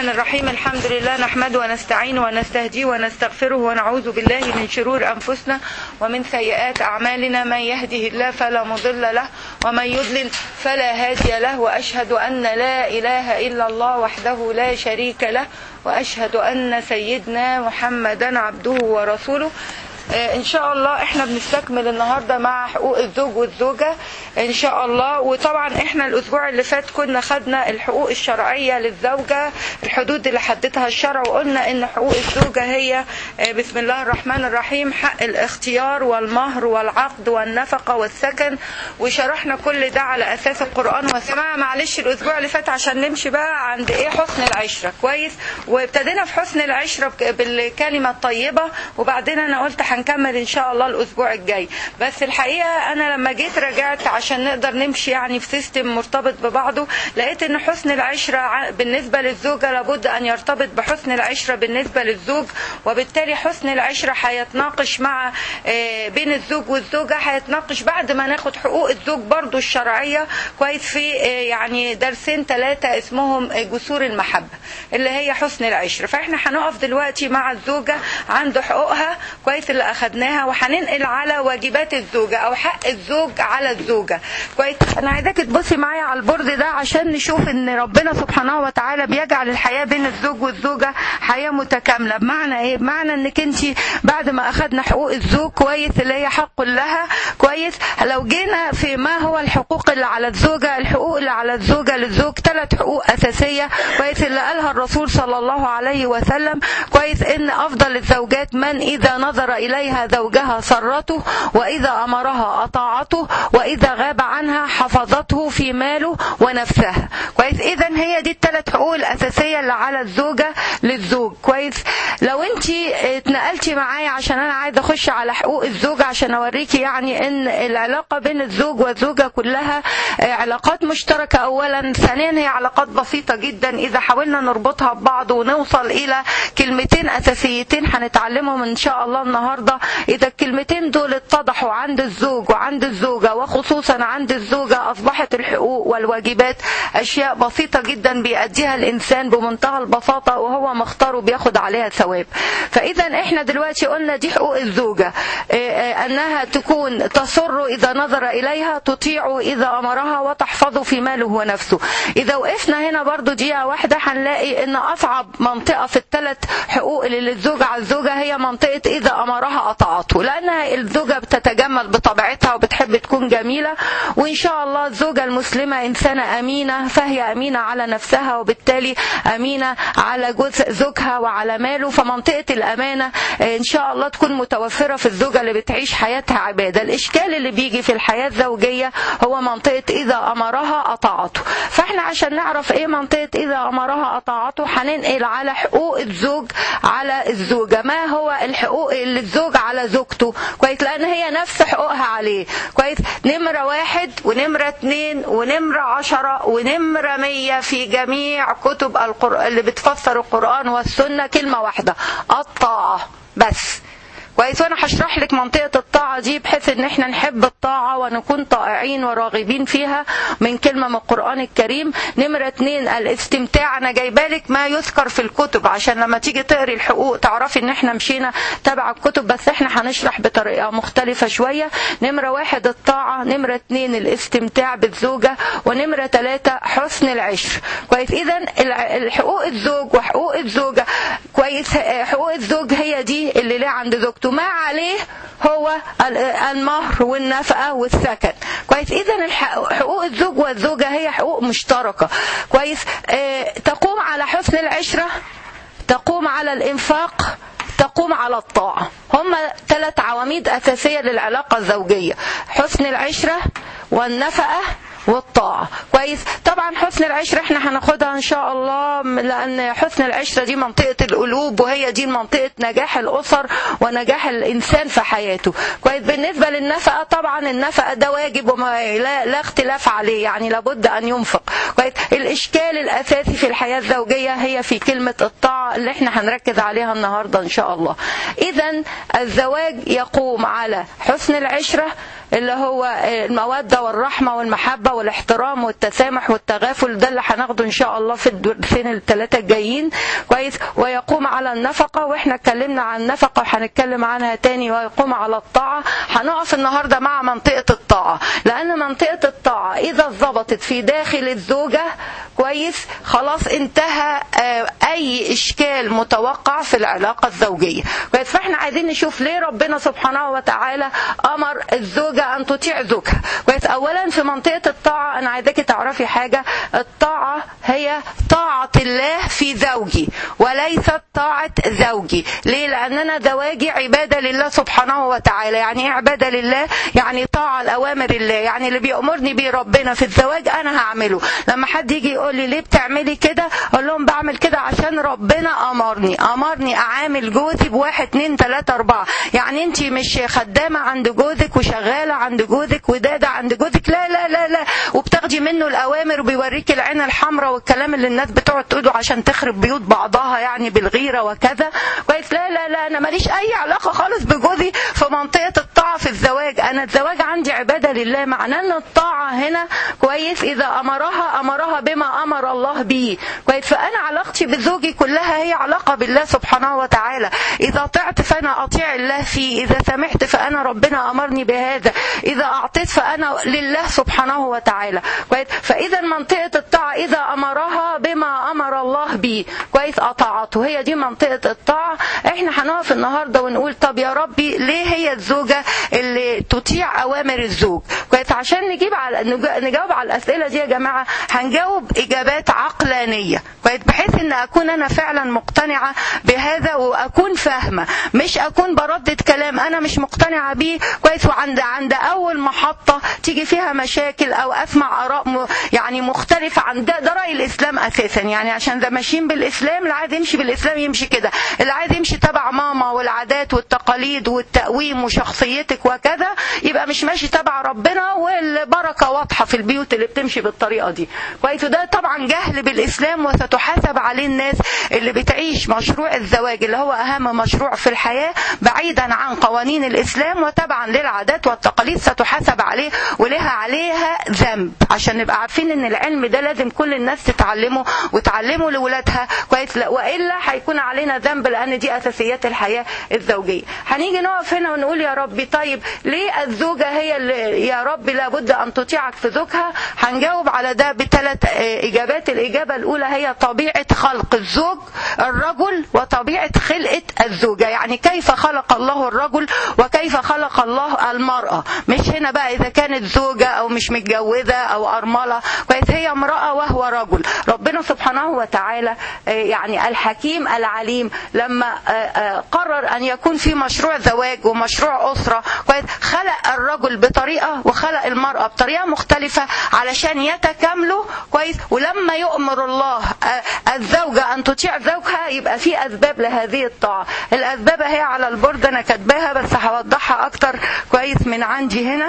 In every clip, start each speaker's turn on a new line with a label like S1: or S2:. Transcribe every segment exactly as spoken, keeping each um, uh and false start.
S1: الرحمن الرحيم. الحمد لله نحمده ونستعينه ونستهديه ونستغفره ونعوذ بالله من شرور أنفسنا ومن سيئات أعمالنا. من يهده الله فلا مضل له ومن يضلل فلا هادي له، وأشهد أن لا إله إلا الله وحده لا شريك له، وأشهد أن سيدنا محمدا عبده ورسوله. ان شاء الله احنا بنستكمل النهاردة مع حقوق الزوج والزوجة ان شاء الله. وطبعا احنا الاسبوع اللي فات كنا خدنا الحقوق الشرعية للزوجة، الحدود اللي حددها الشرع، وقلنا ان حقوق الزوجة هي بسم الله الرحمن الرحيم حق الاختيار والمهر والعقد والنفقة والسكن، وشرحنا كل ده على اساس القرآن والسماع. معلش الاسبوع اللي فات عشان نمشي بقى عند ايه حسن العشرة كويس، وابتدينا في حسن العشرة بالكلمة الطيبة، وبعدين انا قلت هنكمل ان شاء الله الاسبوع الجاي. بس الحقيقة انا لما جيت رجعت عشان نقدر نمشي يعني في سيستم مرتبط ببعضه، لقيت ان حسن العشرة بالنسبة للزوجة لابد ان يرتبط بحسن العشرة بالنسبة للزوج، وبالتالي حسن العشرة هيتناقش مع بين الزوج والزوجة، هيتناقش بعد ما ناخد حقوق الزوج برضو الشرعية كويس في يعني درسين ثلاثة اسمهم جسور المحبة اللي هي حسن العشرة. فاحنا هنقف دلوقتي مع الزوجة عند حقوقها كويس اللي اخدناها، وهننقل على واجبات الزوجة او حق الزوج على الزوجة كويس. انا عايزاك تبصي معايا على البورد ده عشان نشوف ان ربنا سبحانه وتعالى بيجعل الحياة بين الزوج والزوجة حياة متكاملة. بمعنى ايه؟ بمعنى انك انت بعد ما اخدنا حقوق الزوج كويس اللي هي حق لها كويس، لو جينا في ما هو الحقوق اللي على الزوجة، الحقوق اللي على الزوجة للزوج ثلاث حقوق اساسية كويس اللي قالها الرسول صلى الله عليه وسلم كويس، ان افضل الزوجات من اذا نظر إليها زوجها سرته، وإذا أمرها أطاعته، وإذا غاب عنها حفظته في ماله ونفسها كويس. إذا هي دي الثلاث حقوق الأساسية اللي على الزوجة للزوج كويس. لو أنت اتنقلتي معايا عشان أنا عايزة أخش على حقوق الزوج عشان أوريكي يعني إن العلاقة بين الزوج والزوجة كلها علاقات مشتركة أولا، ثانيا هي علاقات بسيطة جدا إذا حاولنا نربطها ببعض ونوصل إلى كلمتين أساسيتين هنتعلمهم إن شاء الله النهاردة. إذا الكلمتين دول اتضحوا عند الزوج وعند الزوجة وخصوصا عند الزوجة، أصبحت الحقوق والواجبات أشياء بسيطة جدا بيأديها الإنسان بمنتهى البساطة وهو مختار وبياخد عليها ثواب. فإذا إحنا دلوقتي قلنا دي حقوق الزوجة، أنها تكون تسر إذا نظر إليها، تطيع إذا أمرها، وتحفظ في ماله ونفسه. إذا وقفنا هنا برضو دقيقة واحدة هنلاقي إن أصعب منطقة في الثلاث حقوق اللي للزوجة على الزوجة هي منطقة إذا أمرها أطاعته، لأنها الزوجة بتتجمل بطبيعتها وبتحب تكون جميلة، وإن شاء الله الزوجة المسلمة إنسانة أمينة، فهي أمينة على نفسها وبالتالي أمينة على جزء زوجها وعلى ماله. فمنطقة الأمانة إن شاء الله تكون متوفرة في الزوجة اللي بتعيش حياتها عبادة. الإشكال اللي بيجي في الحياة الزوجية هو منطقة إذا أمرها أطاعته. فإحنا عشان نعرف إيه منطقة إذا أمرها أطاعته هننقل على حقوق الزوج على الزوجة. ما هو الحقوق اللي الزوج على زوجته كويس، لان هي نفس حقوقها عليه كويس. نمرة واحد ونمرة اتنين ونمرة عشرة ونمرة مية في جميع كتب القرآن اللي بتفسر القرآن والسنة كلمة واحدة: الطاعة بس كويس. وانا هشرح لك منطقة الطاعة دي بحيث ان احنا نحب الطاعة ونكون طائعين وراغبين فيها من كلمة من القرآن الكريم. نمرة اتنين الاستمتاع، انا جايبالك ما يذكر في الكتب عشان لما تيجي تقري الحقوق تعرفي ان احنا مشينا تبع الكتب، بس احنا هنشرح بطريقة مختلفة شوية. نمرة واحد الطاعة، نمرة اتنين الاستمتاع بالزوجة، ونمرة ثلاثة حسن العشر كويس. اذا الحقوق الزوج وحقوق الزوجة كويس، حقوق الزوج هي دي اللي ليه عند زوجته، ما عليه هو المهر والنفقة والسكن كويس. إذن حقوق الزوج والزوجة هي حقوق مشتركة كويس. اه تقوم على حسن العشرة، تقوم على الإنفاق، تقوم على الطاعة. هم ثلاث عواميد أساسية للعلاقة الزوجية: حسن العشرة والنفقة والطاعة كويس. طبعا حسن العشرة احنا هناخدها ان شاء الله، لان حسن العشرة دي منطقة القلوب، وهي دي منطقة نجاح الاسر ونجاح الانسان في حياته كويس. بالنسبة للنفقة، طبعا النفقة ده واجب وما لا, لا اختلاف عليه، يعني لابد ان ينفق كويس. الاشكال الاساسي في الحياة الزوجية هي في كلمة الطاعة اللي احنا هنركز عليها النهاردة ان شاء الله. اذا الزواج يقوم على حسن العشرة، اللي هو المودة والرحمة والمحبة والاحترام والتسامح والتغافل، ده اللي هناخده ان شاء الله في الدورتين الثلاثة الجايين كويس. ويقوم على النفقة، واحنا اتكلمنا عن النفقة وهنتكلم عنها تاني. ويقوم على الطاعة، هنقف النهاردة مع منطقة الطاعة، لان منطقة الطاعة اذا اتظبطت في داخل الزوجة كويس خلاص انتهى اي اشكال متوقع في العلاقة الزوجية كويس. فاحنا عايزين نشوف ليه ربنا سبحانه وتعالى امر الزوجة ان تطيع زوجها كويس. اولا في منطقة الطاعة انا عايزاكي تعرفي حاجة، الطاعة هي طاعة الله في زوجي وليست طاعة زوجي. ليه؟ لاننا زواجي عبادة لله سبحانه وتعالى. يعني ايه عبادة لله؟ يعني طاعة لأوامر الله، يعني اللي بيأمرني بيه ربنا في الزواج انا هعمله. لما حد يجي يقول لي ليه بتعملي كده، اقول لهم بعمل كده عشان ربنا امرني امرني اعامل جوزي بواحد اتنين تلاتة اربعة. يعني انت مش خدامة عند جوزك وشغالة عند جوزك ودادة عند جوزك، لا لا لا لا، وبتاخدي منه الاوامر وبيوريك العين الحمراء والكلام اللي الناس بتقعد تقوله عشان تخرب بيوت بعضها يعني بالغيرة وكذا كويس. لا لا لا، انا ماليش اي علاقة خالص بجوزي في منطقة الطاعة في الزواج. انا الزواج عندي عبادة لله، معناه ان الطاعة هنا كويس اذا امرها امرها بما امر الله به كويس. فانا علاقتي بزوجي كلها هي علاقة بالله سبحانه وتعالى. اذا طعت فانا اطيع الله فيه، اذا سمحت فانا ربنا امرني بهذا، اذا اعطيت فانا لله سبحانه وتعالى كويس. فاذا منطقة الطاعة اذا امرها بما امر الله به كويس اطاعته، هي دي منطقة الطاعة. احنا هنقف النهاردة ونقول طب يا ربي ليه هي الزوجة اللي تطيع اوامر الزوج كويس. عشان نجيب على نجاوب على الاسئلة دي يا جماعة هنجاوب اجابات عقلانية كويس، بحيث ان اكون انا فعلا مقتنعة بهذا واكون فاهمة، مش اكون بردد كلام انا مش مقتنعة بيه كويس. وعند عند اول محطة تيجي فيها مشاكل او اسمع اراء يعني مختلفة عن ده, ده رأي الاسلام اساسا. يعني عشان ده ماشيين بالاسلام، اللي عايز يمشي بالاسلام يمشي كده، اللي عايز يمشي تبع ماما والعادات والتقاليد والتقويم وشخصيتك وكذا يبقى مش ماشي تبع ربنا، والبركة واضحة في البيوت اللي بتمشي بالطريقة دي كويس. وده طبعا جهل بالاسلام، وستحاسب عليه الناس اللي بتعيش مشروع الزواج اللي هو اهم مشروع في الحياة بعيدا عن قوانين الاسلام وتبعا للعادات والتقاليد، ستحاسب عليه ولها عليها ذنب. عشان نبقى عارفين ان العلم ده لازم كل الناس تتعلمه وتعلمه لولادها كويس، والا هيكون علينا ذنب، لان دي اساسيات الحياة الزوجية. هنيجي نقف هنا ونقول يا ربي طيب ليه الزوجة هي اللي يا ربي لابد ان تطيعك في زوجها؟ هنجاوب على ده بثلاث اجابات. الاجابة الاولى هي طبيعة خلق الزوج الرجل وطبيعة خلقة الزوجة. يعني كيف خلق الله الرجل وكيف خلق الله المرأة، مش هنا بقى اذا كانت زوجة او مش متجوزة او ارملة كويس، هي امرأة وهو رجل. ربنا سبحانه وتعالى يعني الحكيم العليم لما قرر ان يكون في مشروع زواج ومشروع اسرة كويس، خلق الرجل بطريقة وخلق المرأة بطريقة مختلفة علشان يتكاملوا كويس. ولما يؤمر الله الزوجة ان تطيع زوجها يبقى في اسباب لهذه الطاعة. الاسباب هي على البورد انا كاتباها بس هوضحها اكتر كويس من عندي هنا.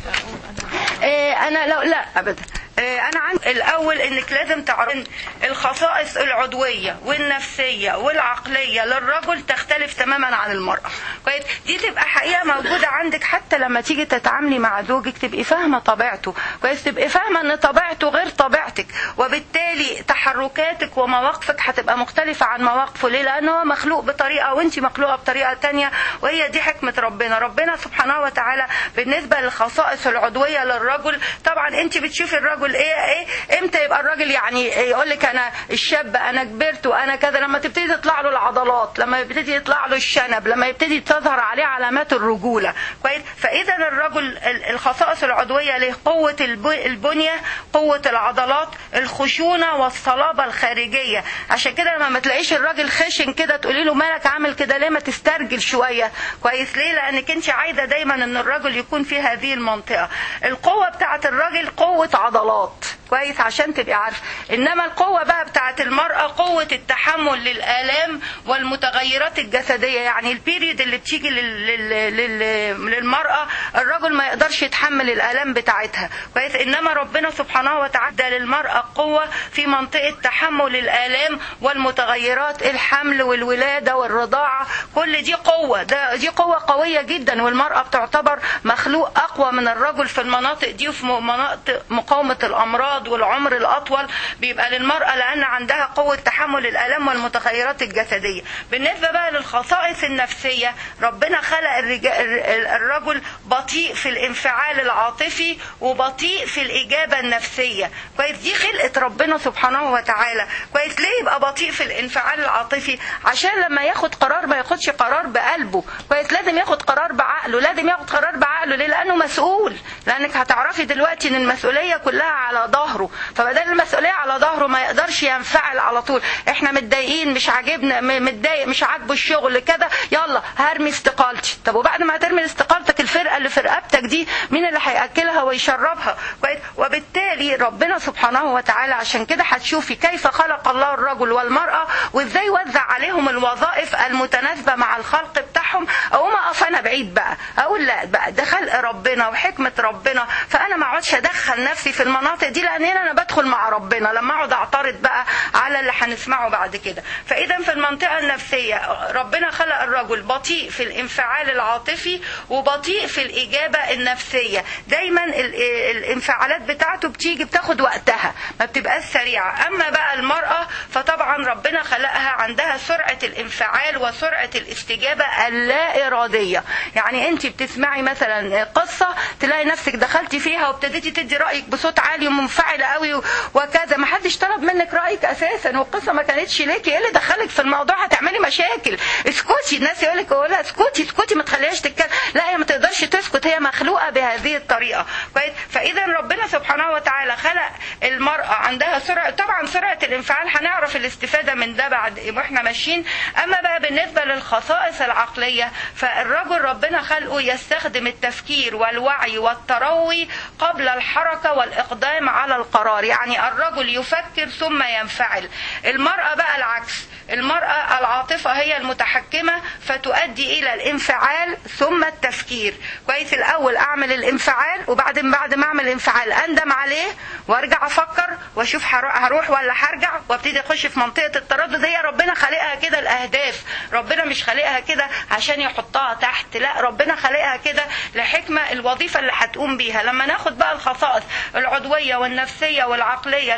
S1: إيه انا لو لا ابدا أنا عندي الأول إنك لازم تعرف إن الخصائص العضوية والنفسية والعقلية للرجل تختلف تماما عن المرأة كويس. دي تبقى حقيقة موجودة عندك حتى لما تيجي تتعاملي مع زوجك تبقي فاهمة طبيعته كويس، تبقي فاهمة إن طبيعته غير طبيعتك، وبالتالي تحركاتك ومواقفك هتبقى مختلفة عن مواقفه. ليه؟ لأنه هو مخلوق بطريقة وأنت مخلوقة بطريقة تانية، وهي دي حكمة ربنا. ربنا سبحانه وتعالى بالنسبة للخصائص العضوية للرجل، طبعا أنت بتشوفي الرجل ايه ايه امتى يبقى الراجل يعني يقول لك انا الشاب انا كبرت وانا كذا، لما تبتدي تطلع له العضلات، لما يبتدي يطلع له الشنب، لما يبتدي تظهر عليه علامات الرجوله كويس. فاذا الرجل الخصائص العضويه له قوه البنيه، قوه العضلات، الخشونه والصلابه الخارجيه. عشان كده لما ما تلاقيش الراجل خشن كده تقولي له مالك عامل كده ليه، ما تسترجل شويه كويس. ليه؟ لانك انت عايزه دايما ان الراجل يكون في هذه المنطقه. القوه بتاعه الراجل قوه عضلات كويس عشان تبقي عارفه. انما القوه بقى بتاعت المراه قوه التحمل للالام والمتغيرات الجسديه، يعني البيريد اللي بتيجي لل... لل... لل... للمراه الرجل ما يقدرش يتحمل الالام بتاعتها كويس، انما ربنا سبحانه وتعالى للمراه قوه في منطقه تحمل الالام والمتغيرات، الحمل والولاده والرضاعه، كل دي قوه، ده دي قوه قويه جدا. والمراه بتعتبر مخلوق اقوى من الرجل في المناطق دي، وفي مناطق مقاومه الامراض والعمر الاطول بيبقى للمراه لان عندها قوه تحمل الالام والمتغيرات الجسديه. بالنسبه بقى للخصائص النفسيه، ربنا خلق الرجل بطيء في الانفعال العاطفي وبطيء في الاجابه النفسيه كويس، دي خلقه ربنا سبحانه وتعالى كويس. ليه يبقى بطيء في الانفعال العاطفي؟ عشان لما ياخد قرار ما ياخدش قرار بقلبه كويس، لازم ياخد قرار بعقله، لازم ياخد قرار بعقله. ليه؟ لانه مسؤول، لانك هتعرفي دلوقتي ان المسؤوليه كلها على ظهره، فبدل المسؤوليه على ظهره ما يقدرش ينفعل على طول. احنا متضايقين، مش عاجبنا، متضايق، مش عاجبه الشغل كده، يلا هرمي استقالتي. طب وبعد ما هترمي استقالتك الفرقه اللي في رقبتك دي مين اللي هياكلها ويشربها كويس؟ وبالتالي ربنا سبحانه وتعالى عشان كده هتشوفي كيف خلق الله الرجل والمراه وازاي وزع عليهم الوظائف المتناسبه مع الخلق بتاعهم. اقوم اقف انا بعيد بقى اقول لا بقى ده خلق ربنا وحكمه ربنا، فانا ما اقعدش ادخل نفسي في المناطق دي، لان هنا انا بدخل مع ربنا لما اقعد اعترض بقى على اللي هنسمعه بعد كده. فاذا في المنطقه النفسيه ربنا خلق الرجل بطيء في الانفعال العاطفي وبطيء في الاجابه النفسيه، دايما الانفعالات بتاعته بتيجي بتاخد وقتها ما بتبقاش سريعه. اما بقى المراه فطبعا ربنا خلقها عندها سرعه الانفعال وسرعه الاستجابه اللا اراديه، يعني انت بتسمعي مثلا قصه تلاقي نفسك دخلتي فيها وابتديتي تدي رايك بصوت عالي ومنفعله قوي وكذا، ما حدش طلب منك رايك اساسا والقصه ما كانتش ليكي، ايه اللي دخلك في الموضوع؟ هتعملي مشاكل، اسكتي. الناس يقول لك ولا اسكتي اسكتي ما تخليهاش تتكلم، لا هي ما تقدرش تسكت، هي مخلوقه بهذه الطريقه كويس. فاذا ربنا سبحانه وتعالى خلق المراه عندها سرعه، طبعا سرعه الانفعال هنعرف الاستفاده من ده بعد واحنا ماشيين. اما بقى بالنسبه للخصائص العقليه فالرجل ربنا خلقه يستخدم التفكير والوعي والتروي قبل الحركه والاقدام على القرار، يعني الرجل يفكر ثم ينفعل. المراه بقى العكس، المرأة العاطفة هي المتحكمة فتؤدي إلى الانفعال ثم التفكير كويس. الأول أعمل الانفعال وبعدين بعد ما أعمل الانفعال أندم عليه وارجع أفكر وأشوف هروح ولا هرجع وابتدي أخش في منطقة التردد. هي ربنا خلقها كده الأهداف، ربنا مش خلقها كده عشان يحطها تحت، لا ربنا خلقها كده لحكمة الوظيفة اللي هتقوم بيها. لما ناخد بقى الخصائص العضوية والنفسية والعقلية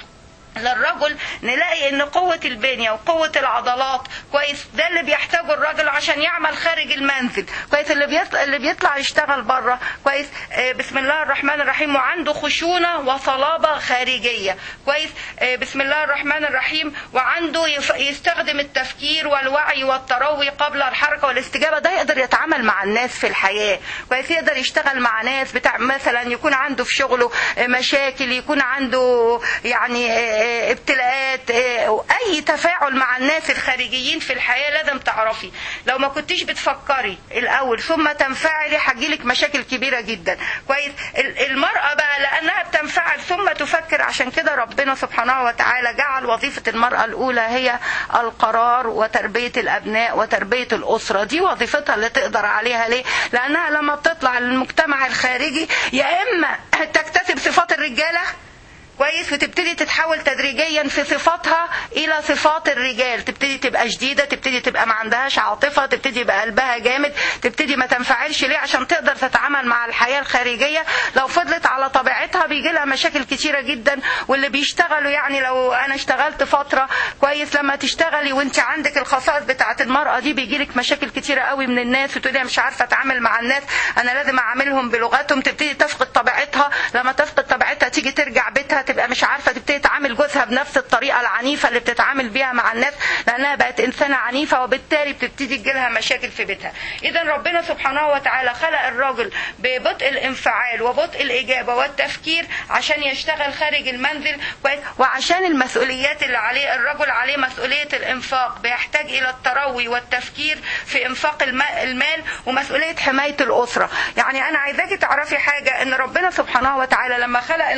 S1: للرجل نلاقي ان قوة البنية وقوة العضلات كويس ده اللي بيحتاجه الرجل عشان يعمل خارج المنزل كويس، اللي بيطلع, اللي بيطلع يشتغل بره كويس. آه بسم الله الرحمن الرحيم، وعنده خشونة وصلابة خارجية كويس. آه بسم الله الرحمن الرحيم، وعنده يستخدم التفكير والوعي والتروي قبل الحركة والاستجابة، ده يقدر يتعامل مع الناس في الحياة كويس، يقدر يشتغل مع ناس بتاع مثلا يكون عنده في شغله مشاكل، يكون عنده يعني آه ابتلاءات، اي تفاعل مع الناس الخارجيين في الحياة لازم تعرفي لو ما كنتيش بتفكري الاول ثم تنفعلي هتجيلك مشاكل كبيرة جدا كويس. المرأة بقى لانها بتنفعل ثم تفكر، عشان كده ربنا سبحانه وتعالى جعل وظيفة المرأة الاولى هي القرار وتربية الابناء وتربية الاسرة، دي وظيفتها اللي تقدر عليها. ليه؟ لانها لما بتطلع للمجتمع الخارجي يا اما تكتسب صفات الرجالة كويس وتبتدي تتحول تدريجيا في صفاتها الى صفات الرجال، تبتدي تبقى شديده، تبتدي تبقى ما عندهاش عاطفه، تبتدي يبقى قلبها جامد، تبتدي ما تنفعلش. ليه؟ عشان تقدر تتعامل مع الحياه الخارجيه. لو فضلت على طبيعتها بيجي لها مشاكل كتيره جدا. واللي بيشتغلوا يعني لو انا اشتغلت فتره كويس، لما تشتغلي وانت عندك الخصائص بتاعه المراه دي بيجي لك مشاكل كتيره قوي من الناس، وتقولي مش عارفه اتعامل مع الناس، انا لازم اعاملهم بلغتهم، تبتدي تفقد طبيعتها. لما تفقد طبيعتها تيجي ترجع بيتها تبقى مش عارفه، تبتدي تعامل جوزها بنفس الطريقه العنيفه اللي بتتعامل بيها مع الناس لانها بقت انسانه عنيفه، وبالتالي بتبتدي تجيلها مشاكل في بيتها. اذا ربنا سبحانه وتعالى خلق الرجل ببطء الانفعال وبطء الاجابه والتفكير عشان يشتغل خارج المنزل كويس، وعشان المسؤوليات اللي عليه. الرجل عليه مسؤوليه الانفاق، بيحتاج الى التروي والتفكير في انفاق المال ومسؤوليه حمايه الاسره. يعني انا عايزاكي تعرفي حاجه، ان ربنا سبحانه وتعالى لما خلق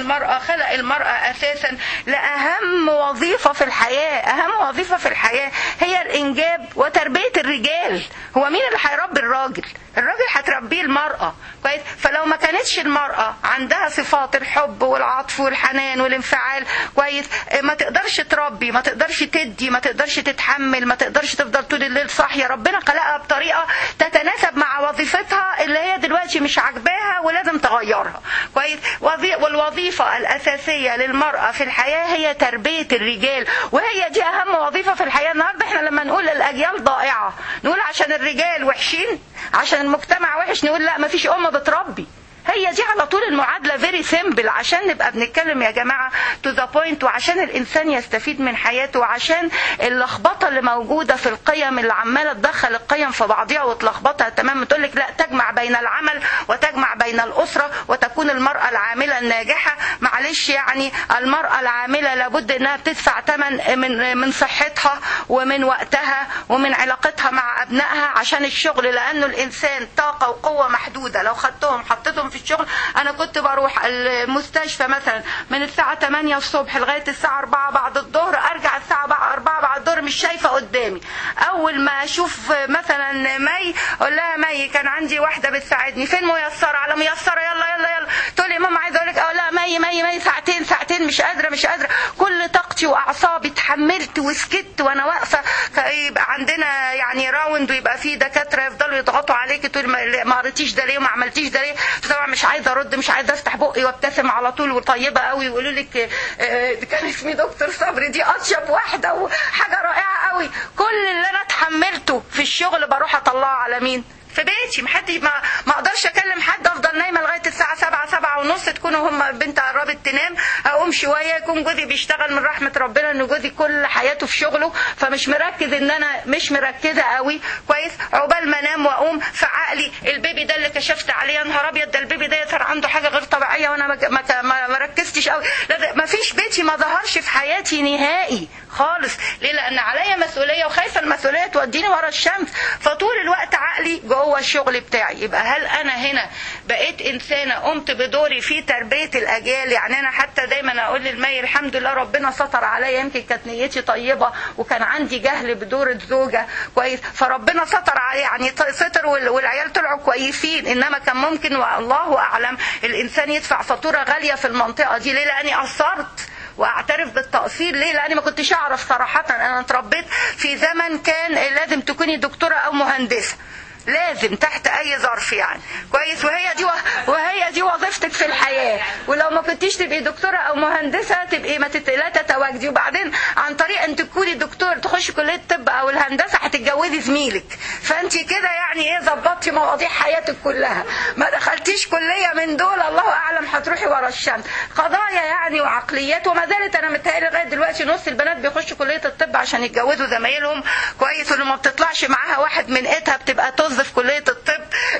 S1: المرأة خلق المرأة أساسا لأهم وظيفة في الحياة. أهم وظيفة في الحياة هي الإنجاب وتربية الرجال. هو مين اللي هيربي الراجل؟ الراجل هتربيه المرأة. كويس. فلو ما كانتش المرأة عندها صفات الحب والعطف والحنان والانفعال كويس ما تقدرش تربي، ما تقدرش تدي، ما تقدرش تتحمل، ما تقدرش تفضل طول الليل صاحية. ربنا خلقها بطريقة تتناسب مع وظيفتها اللي هي دلوقتي مش عاجباها ولازم تغيرها. كويس. والوظيفة الأساسية للمرأة في الحياة هي تربية الرجال، وهي دي أهم وظيفة في الحياة. النهاردة احنا لما نقول الأجيال ضائعة نقول عشان الرجال وحشين، عشان المجتمع وحش، نقول لا مفيش أم بتربي. هي دي على طول المعادلة فيري سيمبل، عشان نبقى بنتكلم يا جماعة تو ذا بوينت، وعشان الإنسان يستفيد من حياته، وعشان اللخبطة اللي موجودة في القيم اللي عمالة تدخل القيم في بعضها وتلخبطها تمام. تقول لك لا تجمع بين العمل وتجمع بين الأسرة وتكون المرأة العاملة الناجحة. معلش يعني المرأة العاملة لابد انها بتدفع ثمن من من صحتها ومن وقتها ومن علاقتها مع أبنائها عشان الشغل، لأنه الإنسان طاقة وقوة محدودة. لو خدتهم حطيتهم في الشغل، انا كنت بروح المستشفى مثلا من الساعه تمانية الصبح لغايه الساعه أربعة بعد الظهر، ارجع الساعه أربعة بعد الظهر مش شايفه قدامي. اول ما اشوف مثلا مي اقول لها مي كان عندي واحده بتساعدني فين ميسره، على ميسره يلا يلا يلا، تقول لي ماما عايزه اقول لك اقول لها مي مي مي ساعتين ساعتين مش قادره مش قادره. كل طاقتي واعصابي اتحملت وسكت وانا واقفه. يبقى عندنا يعني راوند ويبقى فيه دكاتره يفضلوا يضغطوا عليكي تقول ما قريتيش ده ليه وما عملتيش ده ليه. طبعا مش عايزه ارد، مش عايزه افتح بقي وابتسم على طول وطيبه قوي ويقولوا لك كان اسمي دكتور صبري، دي اطيب واحده وحاجه رائعه قوي. كل اللي انا اتحملته في الشغل بروح اطلعه على مين؟ في بيتي. محدش ما ما اقدرش اكلم حد، افضل نايمه لغايه الساعه سبعة سبعة ونص تكونوا هم بنت قربت تنام، اقوم شويه يكون جوزي بيشتغل من رحمه ربنا ان جوزي كل حياته في شغله فمش مركز ان انا مش مركزه قوي. كويس. عقبال ما انام واقوم في عقلي البيبي ده اللي كشفت عليه يا نهار ابيض ده البيبي ده صار عنده حاجه غير طبيعيه وانا ما ما, ما ركزتش قوي. ما فيش بيتي ما ظهرش في حياتي نهائي خالص. ليه؟ لان عليا مسؤوليه وخايفه المسؤوليه توديني ورا الشمس، فطول الوقت عقلي جوه الشغل بتاعي. يبقى هل انا هنا بقيت انسانه قمت بدوري في تربيه الاجيال؟ يعني انا حتى دايما اقول للمي الحمد لله ربنا ستر عليا، يمكن كانت نيتي طيبه وكان عندي جهل بدور الزوجه كويس فربنا ستر علي يعني ستر والعيال طلعوا كويسين، انما كان ممكن والله اعلم الانسان يدفع فاتوره غاليه في المنطقه دي. ليه؟ لاني قصرت واعترف بالتقصير. ليه؟ لاني ما كنتش اعرف صراحه. انا اتربيت في زمن كان لازم تكوني دكتوره او مهندسه، لازم تحت اي ظرف يعني كويس، وهي دي و... وهي دي وظيفتك في الحياه. ولو ما كنتيش تبقي دكتوره او مهندسه تبقي ما تت... لا تتواجدي. وبعدين عن طريق ان تكوني دكتور تخشي كليه الطب او الهندسه هتتجوزي زميلك، فانت كده يعني ايه ظبطتي مواضيع حياتك كلها. ما دخلتيش كليه من دول الله اعلم هتروحي ورا الشمس. قضايا يعني وعقليات. وما زالت انا متهيألي لغايه دلوقتي نص البنات بيخشوا كليه الطب عشان يتجوزوا زمايلهم كويس، واللي ما بتطلعش معاها واحد من ايتها بتبقى طز في كلية الطب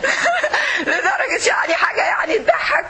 S1: لدرجة يعني حاجة يعني تضحك.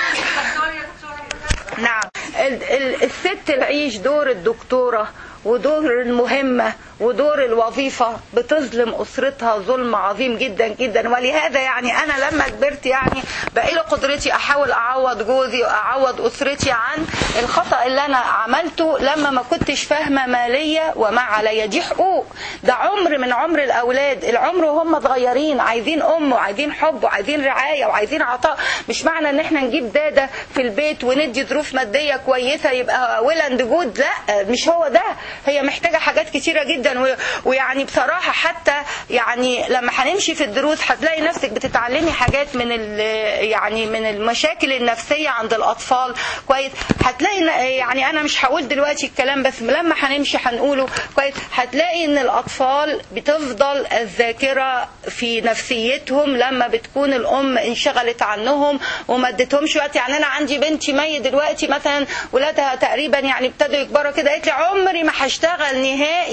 S1: نعم. الست العيش دور الدكتورة ودور المهمة ودور الوظيفة بتظلم أسرتها ظلم عظيم جدا جدا. ولهذا يعني أنا لما كبرت يعني بقى لي قدرتي أحاول أعوض جوزي وأعوض أسرتي عن الخطأ اللي أنا عملته لما ما كنتش فاهمة ما ليا وما عليا. دي حقوق، ده عمر من عمر الأولاد، العمر وهم صغيرين عايزين أم وعايزين حب وعايزين رعاية وعايزين عطاء. مش معنى إن إحنا نجيب دادة في البيت وندي ظروف مادية كويسة يبقى ويلاند جود، لا مش هو ده. هي محتاجة حاجات كتيرة جدا. ويعني بصراحة حتى يعني لما هنمشي في الدروس هتلاقي نفسك بتتعلمي حاجات من يعني من المشاكل النفسية عند الأطفال كويس. هتلاقي يعني أنا مش هقول دلوقتي الكلام بس لما هنمشي هنقوله كويس. هتلاقي إن الأطفال بتفضل الذاكرة في نفسيتهم لما بتكون الأم انشغلت عنهم وما ادتهمش وقت. يعني أنا عندي بنتي مي دلوقتي مثلا ولادها تقريبا يعني ابتدوا يكبروا كده، قالت لي عمري ما هشتغل نهائي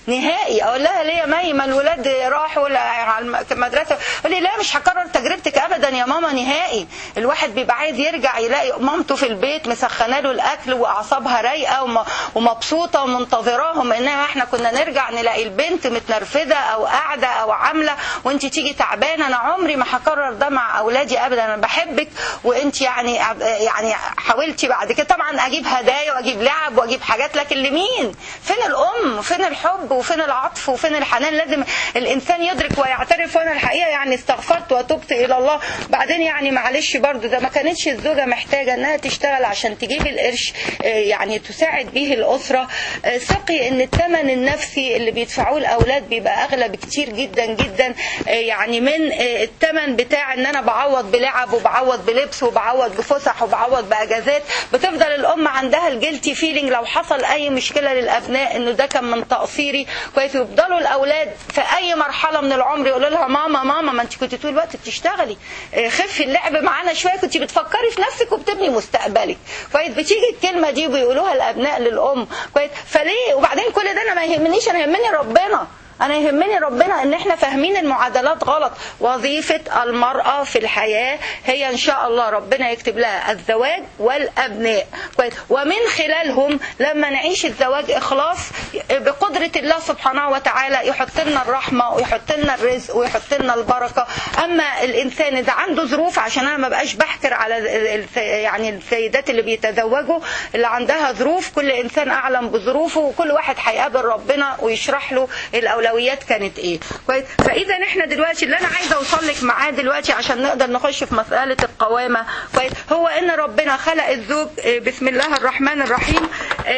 S1: نهائي. اقول لها ليه يا مي ما الولاد راحوا على المدرسه؟ تقول لي لا مش هكرر تجربتك ابدا يا ماما نهائي. الواحد بيبقى عايز يرجع يلاقي مامته في البيت مسخنه له الاكل واعصابها رايقه ومبسوطه ومنتظراهم، انما احنا كنا نرجع نلاقي البنت متنرفزه او قاعده او عامله وانت تيجي تعبانه. انا عمري ما هكرر ده مع اولادي ابدا. انا بحبك وانت يعني يعني حاولتي بعد كده طبعا اجيب هدايا واجيب لعب واجيب حاجات، لكن لمين؟ فين الام وفين الحب وفين العطف وفين الحنان؟ لازم الانسان يدرك ويعترف. وانا الحقيقه يعني استغفرت وتوبت الى الله. بعدين يعني معلش برضو ده ما كانتش الزوجه محتاجه انها تشتغل عشان تجيب القرش يعني تساعد به الاسره. ثقي ان الثمن النفسي اللي بيدفعوه الاولاد بيبقى اغلى بكتير جدا جدا يعني من الثمن بتاع ان انا بعوض بلعب وبعوض بلبس وبعوض بفسح وبعوض باجازات. بتفضل الام عندها الجلتي فيلينج لو حصل اي مشكله للابناء انه ده كان من تقصيري كويس. ويفضلوا الاولاد في اي مرحله من العمر يقولوا لها ماما ماما ما انت كنت طول الوقت بتشتغلي، خفي اللعب معانا شويه، كنت بتفكري في نفسك وبتبني مستقبلك كويس. بتيجي الكلمه دي وبيقولوها الابناء للام كويس. فليه؟ وبعدين كل ده انا ما يهمنيش، انا يهمني ربنا. أنا يهمني ربنا إن إحنا فاهمين المعادلات غلط. وظيفة المرأة في الحياة هي إن شاء الله ربنا يكتب لها الزواج والأبناء كويس، ومن خلالهم لما نعيش الزواج إخلاص بقدرة الله سبحانه وتعالى يحط لنا الرحمة ويحط لنا الرزق ويحط لنا البركة. أما الإنسان إذا عنده ظروف، عشان أنا ما بقاش بحكر على يعني السيدات اللي بيتزوجوا اللي عندها ظروف، كل إنسان أعلم بظروفه وكل واحد هيقابل ربنا ويشرح له الأولويات الأولويات كانت إيه كويس. فإذا إحنا دلوقتي اللي أنا عايزة أوصل لك معاه دلوقتي عشان نقدر نخش في مسألة القوامة كويس، هو إن ربنا خلق الزوج بسم الله الرحمن الرحيم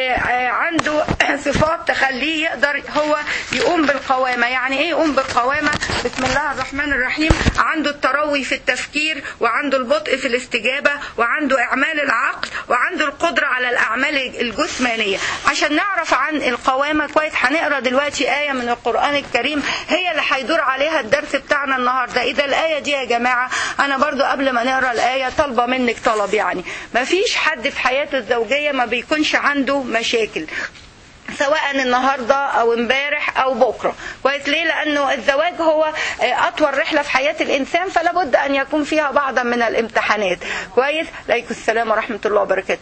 S1: عنده صفات تخليه يقدر هو يقوم بالقوامة. يعني إيه يقوم بالقوامة؟ بسم الله الرحمن الرحيم عنده التروي في التفكير، وعنده البطء في الاستجابة، وعنده إعمال العقل، وعنده القدرة على الأعمال الجسمانية. عشان نعرف عن القوامة كويس هنقرأ دلوقتي آية من القرآن الكريم هي اللي هيدور عليها الدرس بتاعنا النهاردة. إذا الآية دي يا جماعة أنا برضو قبل ما نقرأ الآية طالبة منك طلب، يعني ما فيش حد في حياته الزوجية ما بيكونش عنده مشاكل، سواء النهاردة أو امبارح أو بكرة كويس. ليه؟ لأنه الزواج هو أطول رحلة في حياة الإنسان، فلا بد أن يكون فيها بعضا من الامتحانات كويس. عليكم السلام ورحمة الله وبركاته.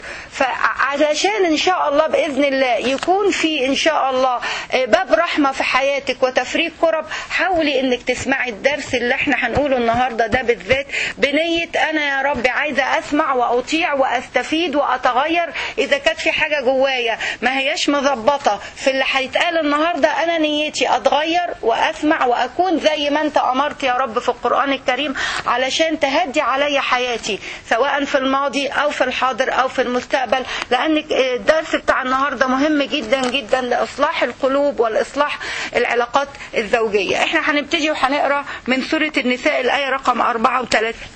S1: فعشان إن شاء الله بإذن الله يكون في إن شاء الله باب رحمة في حياتك وتفريج كرب، حاولي إنك تسمعي الدرس اللي احنا هنقوله النهاردة ده بالذات بنية أنا يا رب عايزة أسمع وأطيع وأستفيد وأتغير. إذا كانت في حاجة جوايا ما هياش مظبطة في اللي هيتقال النهاردة، أنا نيتي أتغير وأسمع وأكون زي ما أنت أمرت يا رب في القرآن الكريم علشان تهدي علي حياتي سواء في الماضي أو في الحاضر أو في المستقبل. لأن الدرس بتاع النهاردة مهم جدا جدا لإصلاح القلوب والإصلاح العلاقات الزوجية. احنا هنبتدي وهنقرأ من سورة النساء الآية رقم أربعة وثلاثين.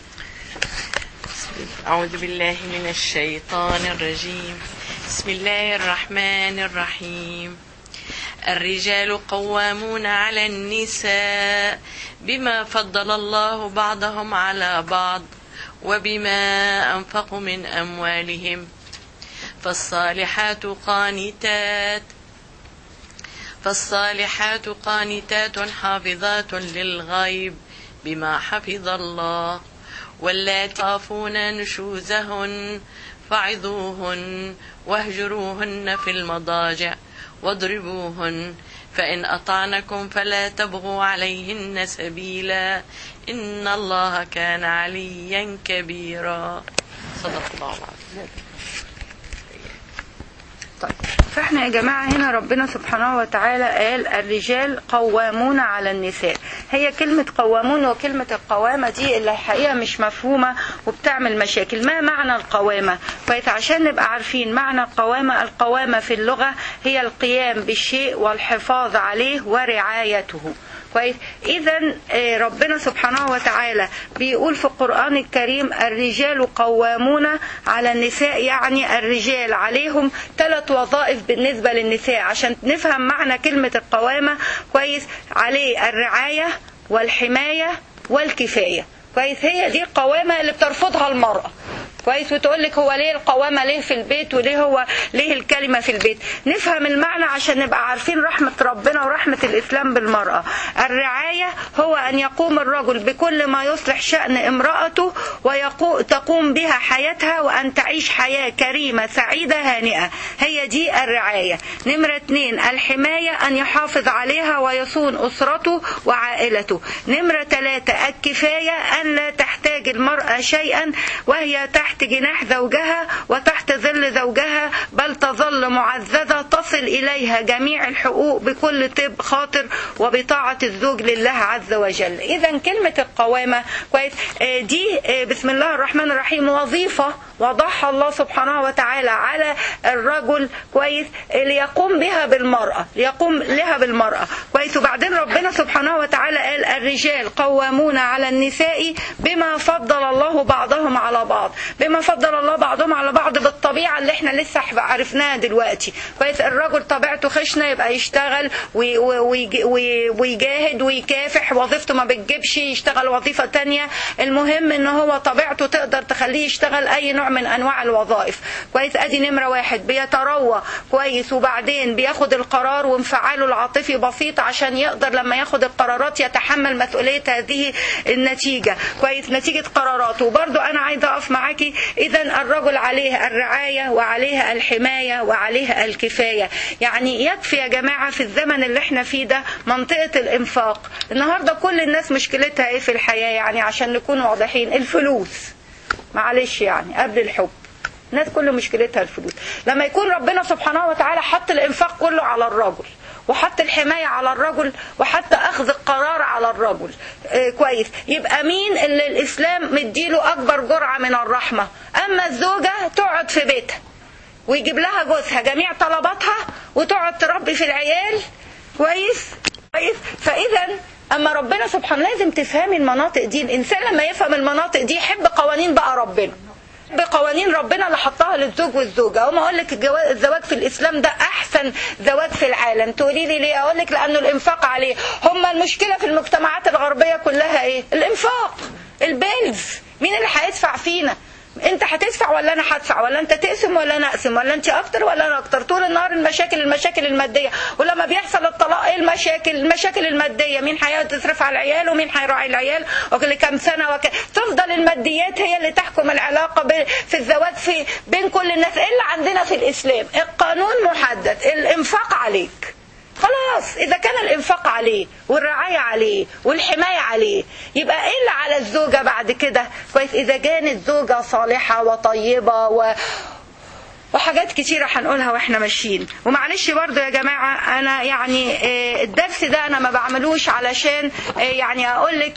S2: أعوذ بالله من الشيطان الرجيم. بسم الله الرحمن الرحيم. الرجال قوامون على النساء بما فضل الله بعضهم على بعض وبما أنفقوا من أموالهم. فالصالحات قانتات فالصالحات قانتات حافظات للغيب بما حفظ الله. واللاتي تخافون نشوزهن فعظوهن واهجروهن في المضاجع واضربوهن، فإن أطعنكم فلا تبغوا عليهن سبيلا إن الله كان عليا كبيرا. صدق الله العظيم.
S1: طيب فاحنا يا جماعة هنا ربنا سبحانه وتعالى قال الرجال قوامون على النساء. هي كلمة قوامون وكلمة القوامة دي اللي الحقيقة مش مفهومة وبتعمل مشاكل. ما معنى القوامة؟ كويس عشان نبقى عارفين معنى القوامة. القوامة في اللغة هي القيام بالشيء والحفاظ عليه ورعايته كويس. إذا ربنا سبحانه وتعالى بيقول في القرآن الكريم الرجال قوامون على النساء، يعني الرجال عليهم ثلاث وظائف بالنسبة للنساء. عشان نفهم معنى كلمة القوامة كويس، عليه الرعاية والحماية والكفاية كويس. هي دي القوامة اللي بترفضها المرأة. كويس، وتقول لك هو ليه القوامة ليه في البيت وليه هو ليه الكلمة في البيت. نفهم المعنى عشان نبقى عارفين رحمة ربنا ورحمة الإسلام بالمرأة. الرعاية هو أن يقوم الرجل بكل ما يصلح شأن امرأته وتقوم بها حياتها وأن تعيش حياة كريمة سعيدة هانئة، هي دي الرعاية. نمرة اتنين الحماية، أن يحافظ عليها ويصون أسرته وعائلته. نمرة ثلاثة الكفاية، أن لا تحتاج المرأة شيئا وهي تحت جناح زوجها وتحت ظل زوجها، بل تظل معززة تصل إليها جميع الحقوق بكل طيب خاطر وبطاعة الزوج لله عز وجل. إذا كلمة القوامة كويس دي بسم الله الرحمن الرحيم وظيفة وضعها الله سبحانه وتعالى على الرجل كويس ليقوم بها بالمرأة ليقوم لها بالمرأة كويس. وبعدين ربنا سبحانه وتعالى قال الرجال قوامون على النساء بما فضل الله بعضهم على بعض. بما فضل الله بعضهم على بعض بالطبيعة اللي احنا لسه عرفناها دلوقتي كويس. الرجل طبيعته خشنة يبقى يشتغل ويجاهد ويكافح، وظيفته ما بتجيبش يشتغل وظيفة تانية، المهم ان هو طبيعته تقدر تخليه يشتغل اي نوع من انواع الوظائف كويس. ادي نمرة واحد بيتروى كويس، وبعدين بياخد القرار وانفعاله العاطفي بسيط عشان يقدر لما ياخد القرارات يتحمل مسؤولية هذه النتيجة كويس، نتيجة قراراته. وبرضو انا عايزة اقف معاكي، اذا الرجل عليه الرعاية وعليه الحماية وعليه الكفاية. يعني يكفي يا جماعة في الزمن اللي احنا فيه ده منطقة الانفاق. النهاردة كل الناس مشكلتها ايه في الحياة؟ يعني عشان نكون واضحين، الفلوس معلش يعني قبل الحب. الناس كل مشكلتها الفلوس. لما يكون ربنا سبحانه وتعالى حط الانفاق كله على الرجل وحط الحماية على الرجل وحتى أخذ القرار على الرجل آه كويس، يبقى مين اللي الإسلام مديله أكبر جرعة من الرحمة؟ أما الزوجة تقعد في بيتها ويجيب لها جوزها جميع طلباتها وتقعد تربي في العيال كويس كويس. فإذا أما ربنا سبحانه لازم تفهمي المناطق دي. الإنسان لما يفهم المناطق دي يحب قوانين بقى ربنا، بقوانين ربنا اللي حطها للزوج والزوجة. وما أقول لك الزواج في الإسلام ده أحسن زواج في العالم، تقولي لي ليه؟ أقول لك لأنه الإنفاق عليه. هم المشكلة في المجتمعات الغربية كلها إيه؟ الإنفاق، البيلز. مين اللي هيدفع فينا؟ انت هتدفع ولا انا هدفع، ولا انت تقسم ولا انا اقسم، ولا انت اكتر ولا انا اكتر؟ طول النهار المشاكل المشاكل الماديه. ولما بيحصل الطلاق ايه المشاكل المشاكل الماديه؟ مين هيصرف على العيال ومين هيراعي العيال وكل كام سنه وك... تفضل الماديات هي اللي تحكم العلاقه ب... في الزواج في بين كل الناس. ايه اللي عندنا في الاسلام؟ القانون محدد، الانفاق عليك خلاص. إذا كان الإنفاق عليه والرعاية عليه والحماية عليه، يبقى إيه اللي على الزوجة بعد كده كويس؟ إذا كانت زوجة صالحة وطيبة و... وحاجات كتيرة هنقولها واحنا ماشيين. ومعلش برضو يا جماعة أنا يعني الدرس ده أنا ما بعملوش علشان يعني أقولك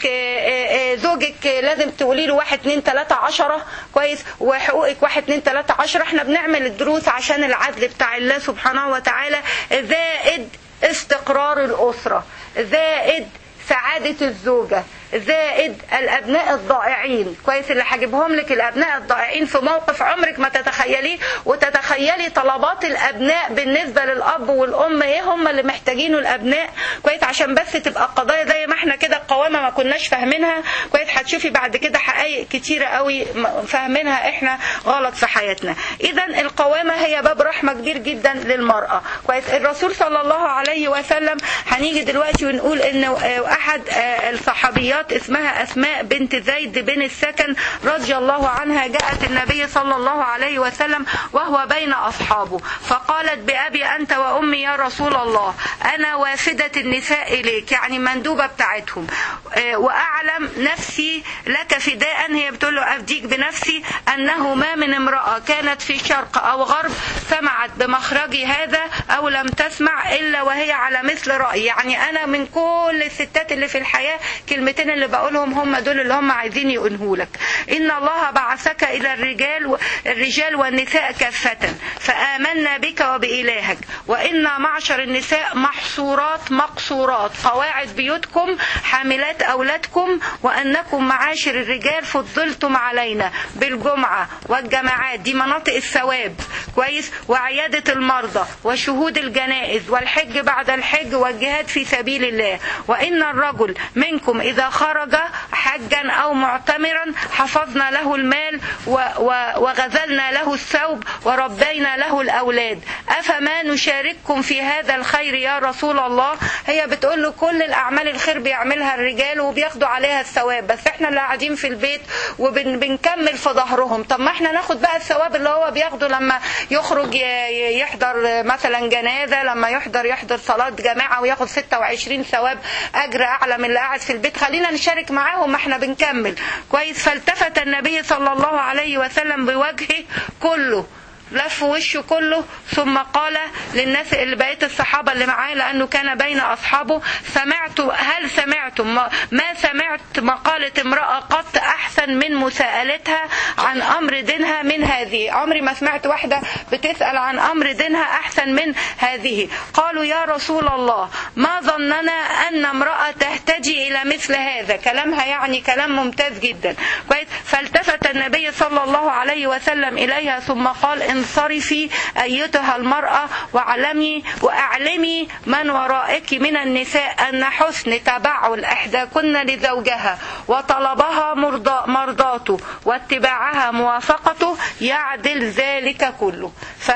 S1: زوجك لازم تقولي له واحد اتنين تلاتة عشرة كويس وحقوقك واحد اتنين تلاتة عشرة. احنا بنعمل الدروس عشان العدل بتاع الله سبحانه وتعالى، زائد استقرار الأسرة، زائد سعادة الزوجة، زائد الأبناء الضائعين كويس اللي هجيبهم لك. الأبناء الضائعين في موقف عمرك ما تتخيليه، وتتخيلي طلبات الأبناء بالنسبة للأب والأم ايه هم اللي محتاجينه الأبناء كويس، عشان بس تبقى القضايا زي ما احنا كده القوامة ما كناش فاهمينها كويس. هتشوفي بعد كده حقائق كتيرة قوي فاهمينها احنا غلط في حياتنا. إذا القوامة هي باب رحمة كبير جدا للمرأة كويس. الرسول صلى الله عليه وسلم هنيجي دلوقتي ونقول ان أحد الصحابيات اسمها أسماء بنت زيد بن السكن رضي الله عنها جاءت النبي صلى الله عليه وسلم وهو بين أصحابه فقالت بأبي أنت وأمي يا رسول الله، أنا وافدة النساء إليك، يعني مندوبة بتاعتهم، وأعلم نفسي لك فداء، هي بتقول له أفديك بنفسي، أنه ما من امرأة كانت في شرق أو غرب سمعت بمخرجي هذا أو لم تسمع إلا وهي على مثل رأيي. يعني أنا من كل الستات اللي في الحياة كلمتين اللي بقولهم هم دول اللي هم عايزين يقولهولك. إن الله بعثك إلى الرجال الرجال والنساء كافة فآمنا بك وبإلهك، وإن معشر النساء محصورات مقصورات قواعد بيوتكم حاملات أولادكم، وأنكم معاشر الرجال فضلتم علينا بالجمعة والجماعات، دي مناطق الثواب كويس، وعيادة المرضى وشهود الجنائز والحج بعد الحج والجهاد في سبيل الله. وإن الرجل منكم إذا خرج حجا أو معتمرا حفظنا له المال وغزلنا له الثوب وربينا له الأولاد، أفما نشارككم في هذا الخير يا رسول الله؟ هي بتقول له كل الأعمال الخير بيعملها الرجال وبياخدوا عليها الثواب، بس احنا اللي قاعدين في البيت وبنكمل في ظهرهم. طب ما احنا ناخد بقى الثواب اللي هو بياخده لما يخرج يحضر مثلا جنازة، لما يحضر يحضر صلاة جماعة وياخد ستة وعشرين ثواب أجر أعلى من اللي قاعد في البيت، خلينا نشارك معاهم ما احنا بنكمل كويس. فالتفت النبي صلى الله عليه وسلم بوجهه كله، لف وشه كله، ثم قال للناس اللي بقيت الصحابة اللي معاه لأنه كان بين أصحابه: سمعت هل سمعتم ما سمعت مقالة امرأة قط أحسن من مساءلتها عن أمر دينها من هذه؟ عمري ما سمعت واحدة بتسأل عن أمر دينها أحسن من هذه. قالوا: يا رسول الله ما ظننا أن امرأة تهتدي إلى مثل هذا. كلامها يعني كلام ممتاز جدا كويس. فالتفت النبي صلى الله عليه وسلم إليها ثم قال: انصرفي أيتها المرأة واعلمي وأعلمي من ورائك من النساء أن حسن تبعل إحداكن لزوجها وطلبها مرضاته واتباعها موافقته يعدل ذلك كله.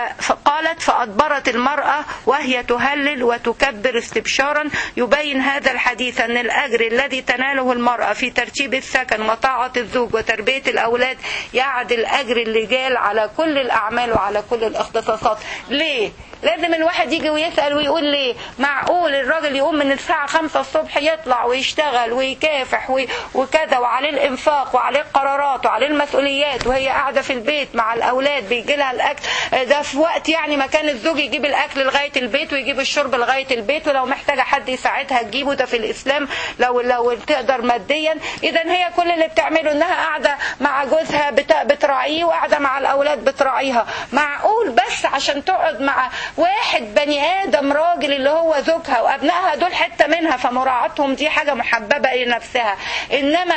S1: فقالت: فأدبرت المرأة وهي تهلل وتكبر استبشارا. يبين هذا الحديث أن الأجر الذي تناله المرأة في ترتيب السكن وطاعة الزوج وتربية الأولاد يعدل أجر الرجال على كل الأعمال وعلى كل الاختصاصات. ليه؟ لازم الواحد يجي ويسأل ويقول ليه؟ معقول الراجل يقوم من الساعة خمسة الصبح يطلع ويشتغل ويكافح وكذا وعليه الإنفاق وعليه القرارات وعليه المسؤوليات وهي قاعدة في البيت مع الأولاد بيجي لها الأكل ده في وقت يعني ما كان الزوج يجيب الأكل لغاية البيت ويجيب الشرب لغاية البيت، ولو محتاجة حد يساعدها تجيبه، ده في الإسلام لو لو تقدر ماديا. إذا هي كل اللي بتعمله إنها قاعدة مع جوزها بتراعيه وقاعدة مع الأولاد بتراعيها. معقول بس عشان تقعد مع واحد بني آدم راجل اللي هو زوجها وأبنائها دول حتة منها فمراعاتهم دي حاجة محببة لنفسها، إنما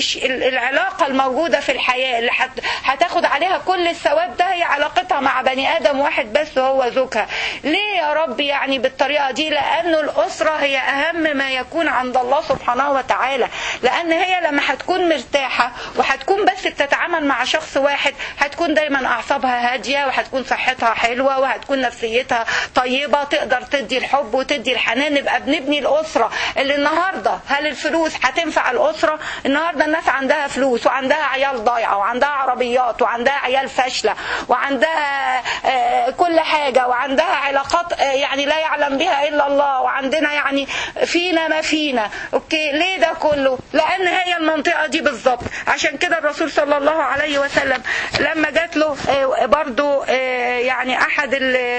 S1: العلاقة الموجودة في الحياة اللي هتاخد عليها كل الثواب ده هي علاقتها مع بني آدم واحد بس وهو زوجها. ليه يا رب يعني بالطريقة دي؟ لأنه الأسرة هي أهم ما يكون عند الله سبحانه وتعالى، لأن هي لما هتكون مرتاحة وهتكون بس بتتعامل مع شخص واحد هتكون دايما أعصابها هادية وهتكون صحتها حلوة وهتكون نفسيتها طيبة، تقدر تدي الحب وتدي الحنان. نبقى بنبني الأسرة اللي النهاردة هل الفلوس هتنفع الأسرة؟ النهاردة الناس عندها فلوس وعندها عيال ضايعة وعندها عربيات وعندها عيال فاشلة وعندها آه كل حاجة وعندها علاقات آه يعني لا يعلم بها إلا الله، وعندنا يعني فينا ما فينا. أوكي، ليه ده كله؟ لأن هي المنطقة دي بالظبط. عشان كده الرسول صلى الله عليه وسلم لما جات له آه برضو آه يعني أحد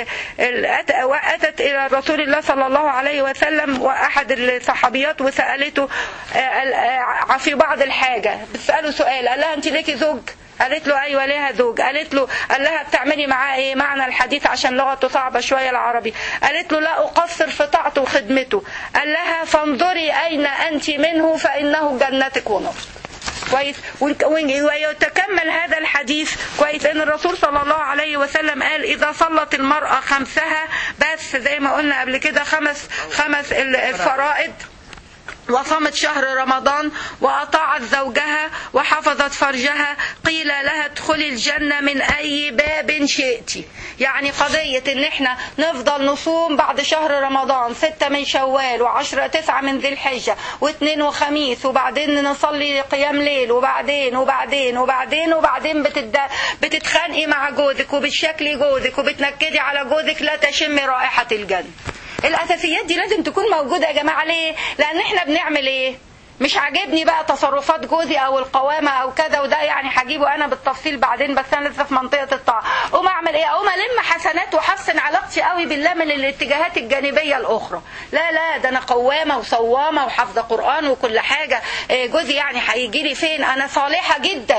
S1: أتت إلى رسول الله صلى الله عليه وسلم وأحد الصحابيات وسألته في بعض الحاجة، بتسأله سؤال، قال لها أنت ليكي زوج؟ قالت له أيوة ليها زوج. قالت له قال لها بتعملي معاه إيه؟ معنى الحديث عشان لغته صعبة شوية العربي. قالت له لا أقصر في طاعته وخدمته. قال لها فانظري أين أنت منه فإنه جنتك ونور. كويس. ويتكمل هذا الحديث كويس ان الرسول صلى الله عليه وسلم قال اذا صلت المرأة خمسها بس زي ما قلنا قبل كده خمس خمس الفرائض وصامت شهر رمضان وأطاعت زوجها وحفظت فرجها قيل لها ادخلي الجنة من أي باب شئتي. يعني قضية ان احنا نفضل نصوم بعد شهر رمضان ستة من شوال وعشرة تسعة من ذي الحجة واثنين وخميس وبعدين نصلي قيام ليل وبعدين وبعدين وبعدين وبعدين بتد... بتتخانقي مع جوزك وبتشكلي جوزك وبتنكدي على جوزك لا تشمي رائحة الجنة. الأساسيات دي لازم تكون موجودة يا جماعة. ليه؟ لأن احنا بنعمل ايه؟ مش عاجبني بقى تصرفات جوزي او القوامة او كذا، وده يعني هجيبه انا بالتفصيل بعدين، بس انا لسه في منطقة الطاعة. اقوم اعمل ايه؟ اقوم الم حسنات واحسن علاقتي قوي بالله من الاتجاهات الجانبية الاخرى. لا لا ده انا قوامة وصوامة وحافظة قرآن وكل حاجة. جوزي يعني هيجي لي فين؟ انا صالحة جدا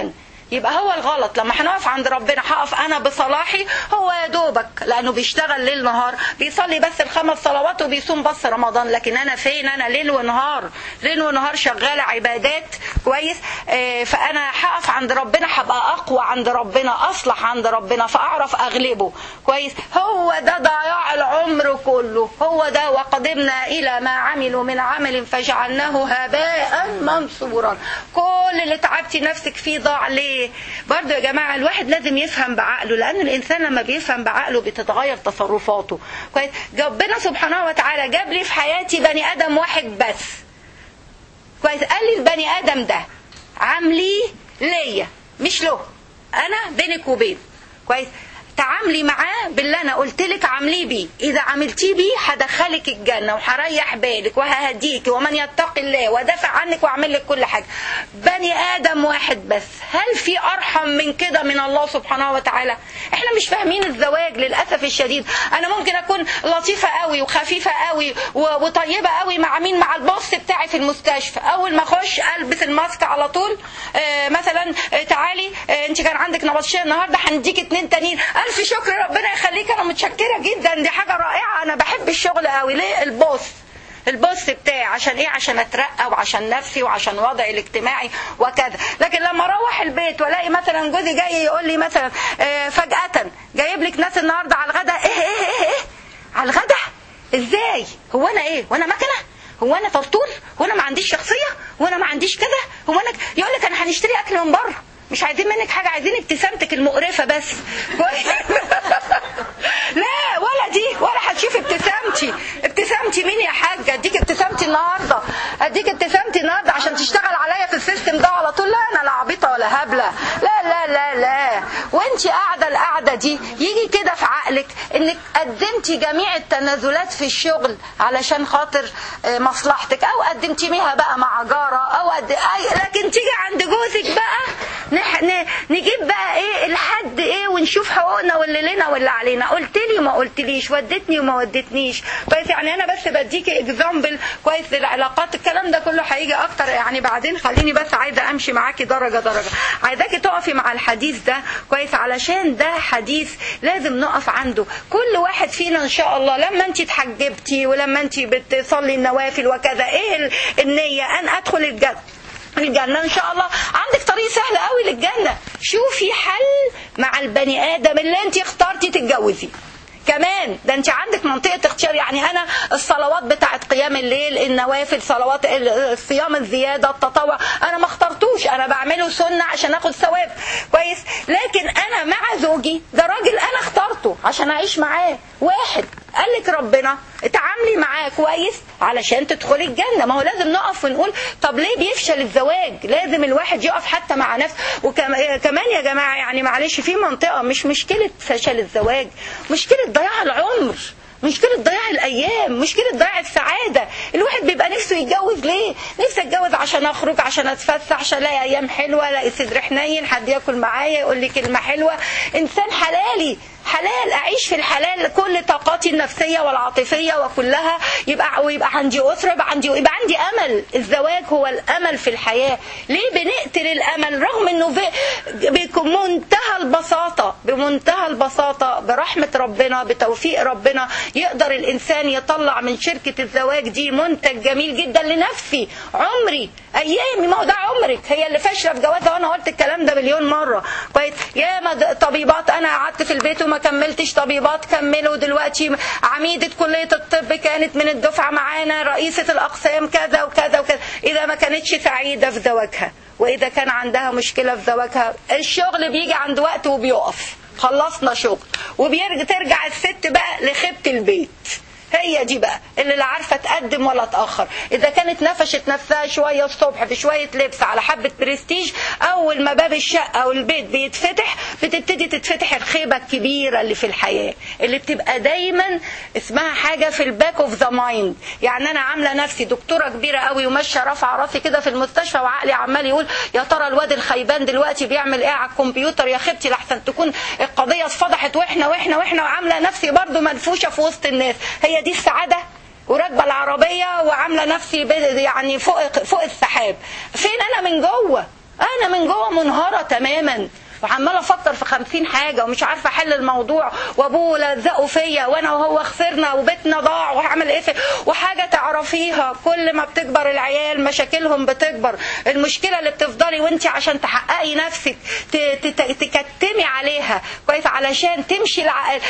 S1: يبقى هو الغلط. لما هنقف عند ربنا هقف انا بصلاحي، هو يا دوبك لانه بيشتغل ليل نهار، بيصلي بس الخمس صلوات وبيصوم بس رمضان، لكن انا فين؟ انا ليل ونهار ليل ونهار شغاله عبادات كويس. آه فانا هقف عند ربنا هبقى اقوى عند ربنا، اصلح عند ربنا، فاعرف اغلبه كويس. هو ده ضياع العمر كله، هو ده. وقدمنا الى ما عملوا من عمل فجعلناه هباء منصورا. كل اللي تعبتي نفسك فيه ضاع ليه؟ برضو يا جماعة الواحد لازم يفهم بعقله، لأن الإنسان لما بيفهم بعقله بتتغير تصرفاته كويس. ربنا سبحانه وتعالى جاب لي في حياتي بني آدم واحد بس كويس. قال لي البني آدم ده عامليه ليا مش له، أنا بينك وبين كويس. تعاملي معاه باللي انا قلت لك عامليه بيه. اذا عملتيه بيه هدخلك الجنه وهريح بالك وههديك، ومن يتق الله ودافع عنك واعمل لك كل حاجه. بني ادم واحد بس، هل في ارحم من كده من الله سبحانه وتعالى؟ احنا مش فاهمين الزواج للاسف الشديد. انا ممكن اكون لطيفه قوي وخفيفه قوي وطيبه قوي مع مين؟ مع البوس بتاعي في المستشفى. اول ما اخش البس الماسك على طول، آه مثلا آه تعالي آه انت كان عندك نبطشيه النهارده هنديك اتنين تانيين. ألف شكر ربنا يخليك، أنا متشكرة جدا، دي حاجة رائعة، أنا بحب الشغل قوي. ليه؟ البوس البوس بتاعي. عشان إيه؟ عشان أترقى وعشان نفسي وعشان وضعي الاجتماعي وكذا. لكن لما أروح البيت ولاقي مثلا جوزي جاي يقول لي مثلا آه فجأة جايب لك ناس النهاردة على الغدا، إيه إيه إيه إيه على الغدا؟ إزاي؟ هو أنا إيه؟ وأنا مكنة؟ هو أنا طرطول؟ هو أنا ما عنديش شخصية؟ هو أنا ما عنديش كذا؟ هو أنا يقول لك أنا هنشتري أكل من بره، مش عايزين منك حاجة، عايزين ابتسامتك المقرفة بس. لا ولا دي ولا هتشوف ابتسامتي. ابتسامتي مين يا حاجة؟ اديك ابتسامتي النهاردة، اديك ابتسامتي النهاردة عشان تشتغل عليا في السيستم ده على طول. لا انا لا عبيطة ولا هبلة، لا لا لا لا. وانتي قاعدة القعدة دي يجي كده في عقلك انك قدمتي جميع التنازلات في الشغل علشان خاطر مصلحتك، او قدمتيها بقى مع جارة، او قد... لكن تيجي عند جوزك بقى نح... نجيب بقى ايه الحد ايه ونشوف حقوقنا واللي لنا واللي علينا. قلت لي وما قلتليش، ودتني وما ودتنيش كويس. يعني انا بس بديكي اكزامبل كويس للعلاقات. الكلام ده كله هيجي اكتر يعني بعدين. خليني بس عايزه امشي معاكي درجه درجه. عايزاكي تقفي مع الحديث ده كويس، علشان ده حديث لازم نقف عنده. كل واحد فينا ان شاء الله لما انت اتحجبتي ولما انت بتصلي النوافل وكذا، ايه النيه؟ ان ادخل الجنه الجنة إن شاء الله. عندك طريق سهل قوي للجنة. شوفي حل مع البني آدم اللي انت اخترتي تتجوزي كمان. ده انت عندك منطقة اختيار. يعني انا الصلوات بتاعت قيام الليل، النوافل، صلوات الصيام الزيادة، التطوع، انا ما اخترتوش، انا بعمله سنة عشان اخد ثواب كويس. لكن انا مع زوجي ده راجل انا اخترته عشان اعيش معاه. واحد قال لك ربنا اتعاملي معاه كويس علشان تدخلي الجنة. ما هو لازم نقف ونقول طب ليه بيفشل الزواج؟ لازم الواحد يقف حتى مع نفسه. وكمان يا جماعة يعني معلش، في منطقة مش مشكلة فشل الزواج، مشكلة ضياع العمر، مشكلة ضياع الأيام، مشكلة ضياع السعادة. الواحد بيبقى نفسه يتجوز ليه؟ نفسه اتجوز عشان أخرج، عشان أتفسح، عشان ألاقي أيام حلوة، ألاقي صدر حنين، حد ياكل معايا يقول لي كلمة حلوة. إنسان حلالي حلال، أعيش في الحلال كل طاقاتي النفسية والعاطفية وكلها، يبقى ويبقى عندي أسرة، يبقى عندي يبقى عندي أمل. الزواج هو الأمل في الحياة. ليه بنقتل الأمل رغم إنه بمنتهى البساطة بمنتهى البساطة برحمة ربنا بتوفيق ربنا يقدر الإنسان يطلع من شركة الزواج دي منتج جميل جدا لنفسي، عمري، أيامي. ما هو ده عمرك. هي اللي فاشلة في جوازها، وأنا قلت الكلام ده مليون مرة كويس. يا طبيبات أنا قعدت في البيت وما كملتش طبيبات، كملوا دلوقتي. عميدة كلية الطب كانت من الدفعة معانا، رئيسة الأقسام كذا وكذا وكذا. إذا ما كانتش سعيدة في زواجها، وإذا كان عندها مشكلة في زواجها، الشغل بيجي عند وقت وبيقف. خلصنا شغل وبيرجع ترجع الست بقى لخيبة البيت. هي دي بقى اللي لا عارفه تقدم ولا تاخر. اذا كانت نفشت نفسها شويه الصبح في شويه لبس على حبه برستيج، اول ما باب الشقه او البيت بيتفتح بتبتدي تتفتح الخيبه الكبيره اللي في الحياه، اللي بتبقى دايما اسمها حاجه في الباك اوف ذا مايند. يعني انا عامله نفسي دكتوره كبيره قوي وماشيه رافعه راسي كده في المستشفى، وعقلي عمال يقول يا ترى الواد الخيبان دلوقتي بيعمل ايه على الكمبيوتر، يا خيبتي لحسن تكون القضيه اتفضحت واحنا واحنا واحنا وعامله نفسي برضو منفوشه في وسط الناس. هي دي السعادة؟ وراكبه العربيه وعامله نفسي يعني فوق فوق السحاب. فين انا من جوه؟ انا من جوه منهاره تماما وعماله افكر في خمسين حاجه ومش عارفه احل الموضوع، وابوه لزقوا فيا وانا وهو خسرنا وبيتنا ضاع وهعمل ايه وحاجه تعرفيها. كل ما بتكبر العيال مشاكلهم بتكبر. المشكله اللي بتفضلي وانت عشان تحققي نفسك تكتمي عليها كويس علشان تمشي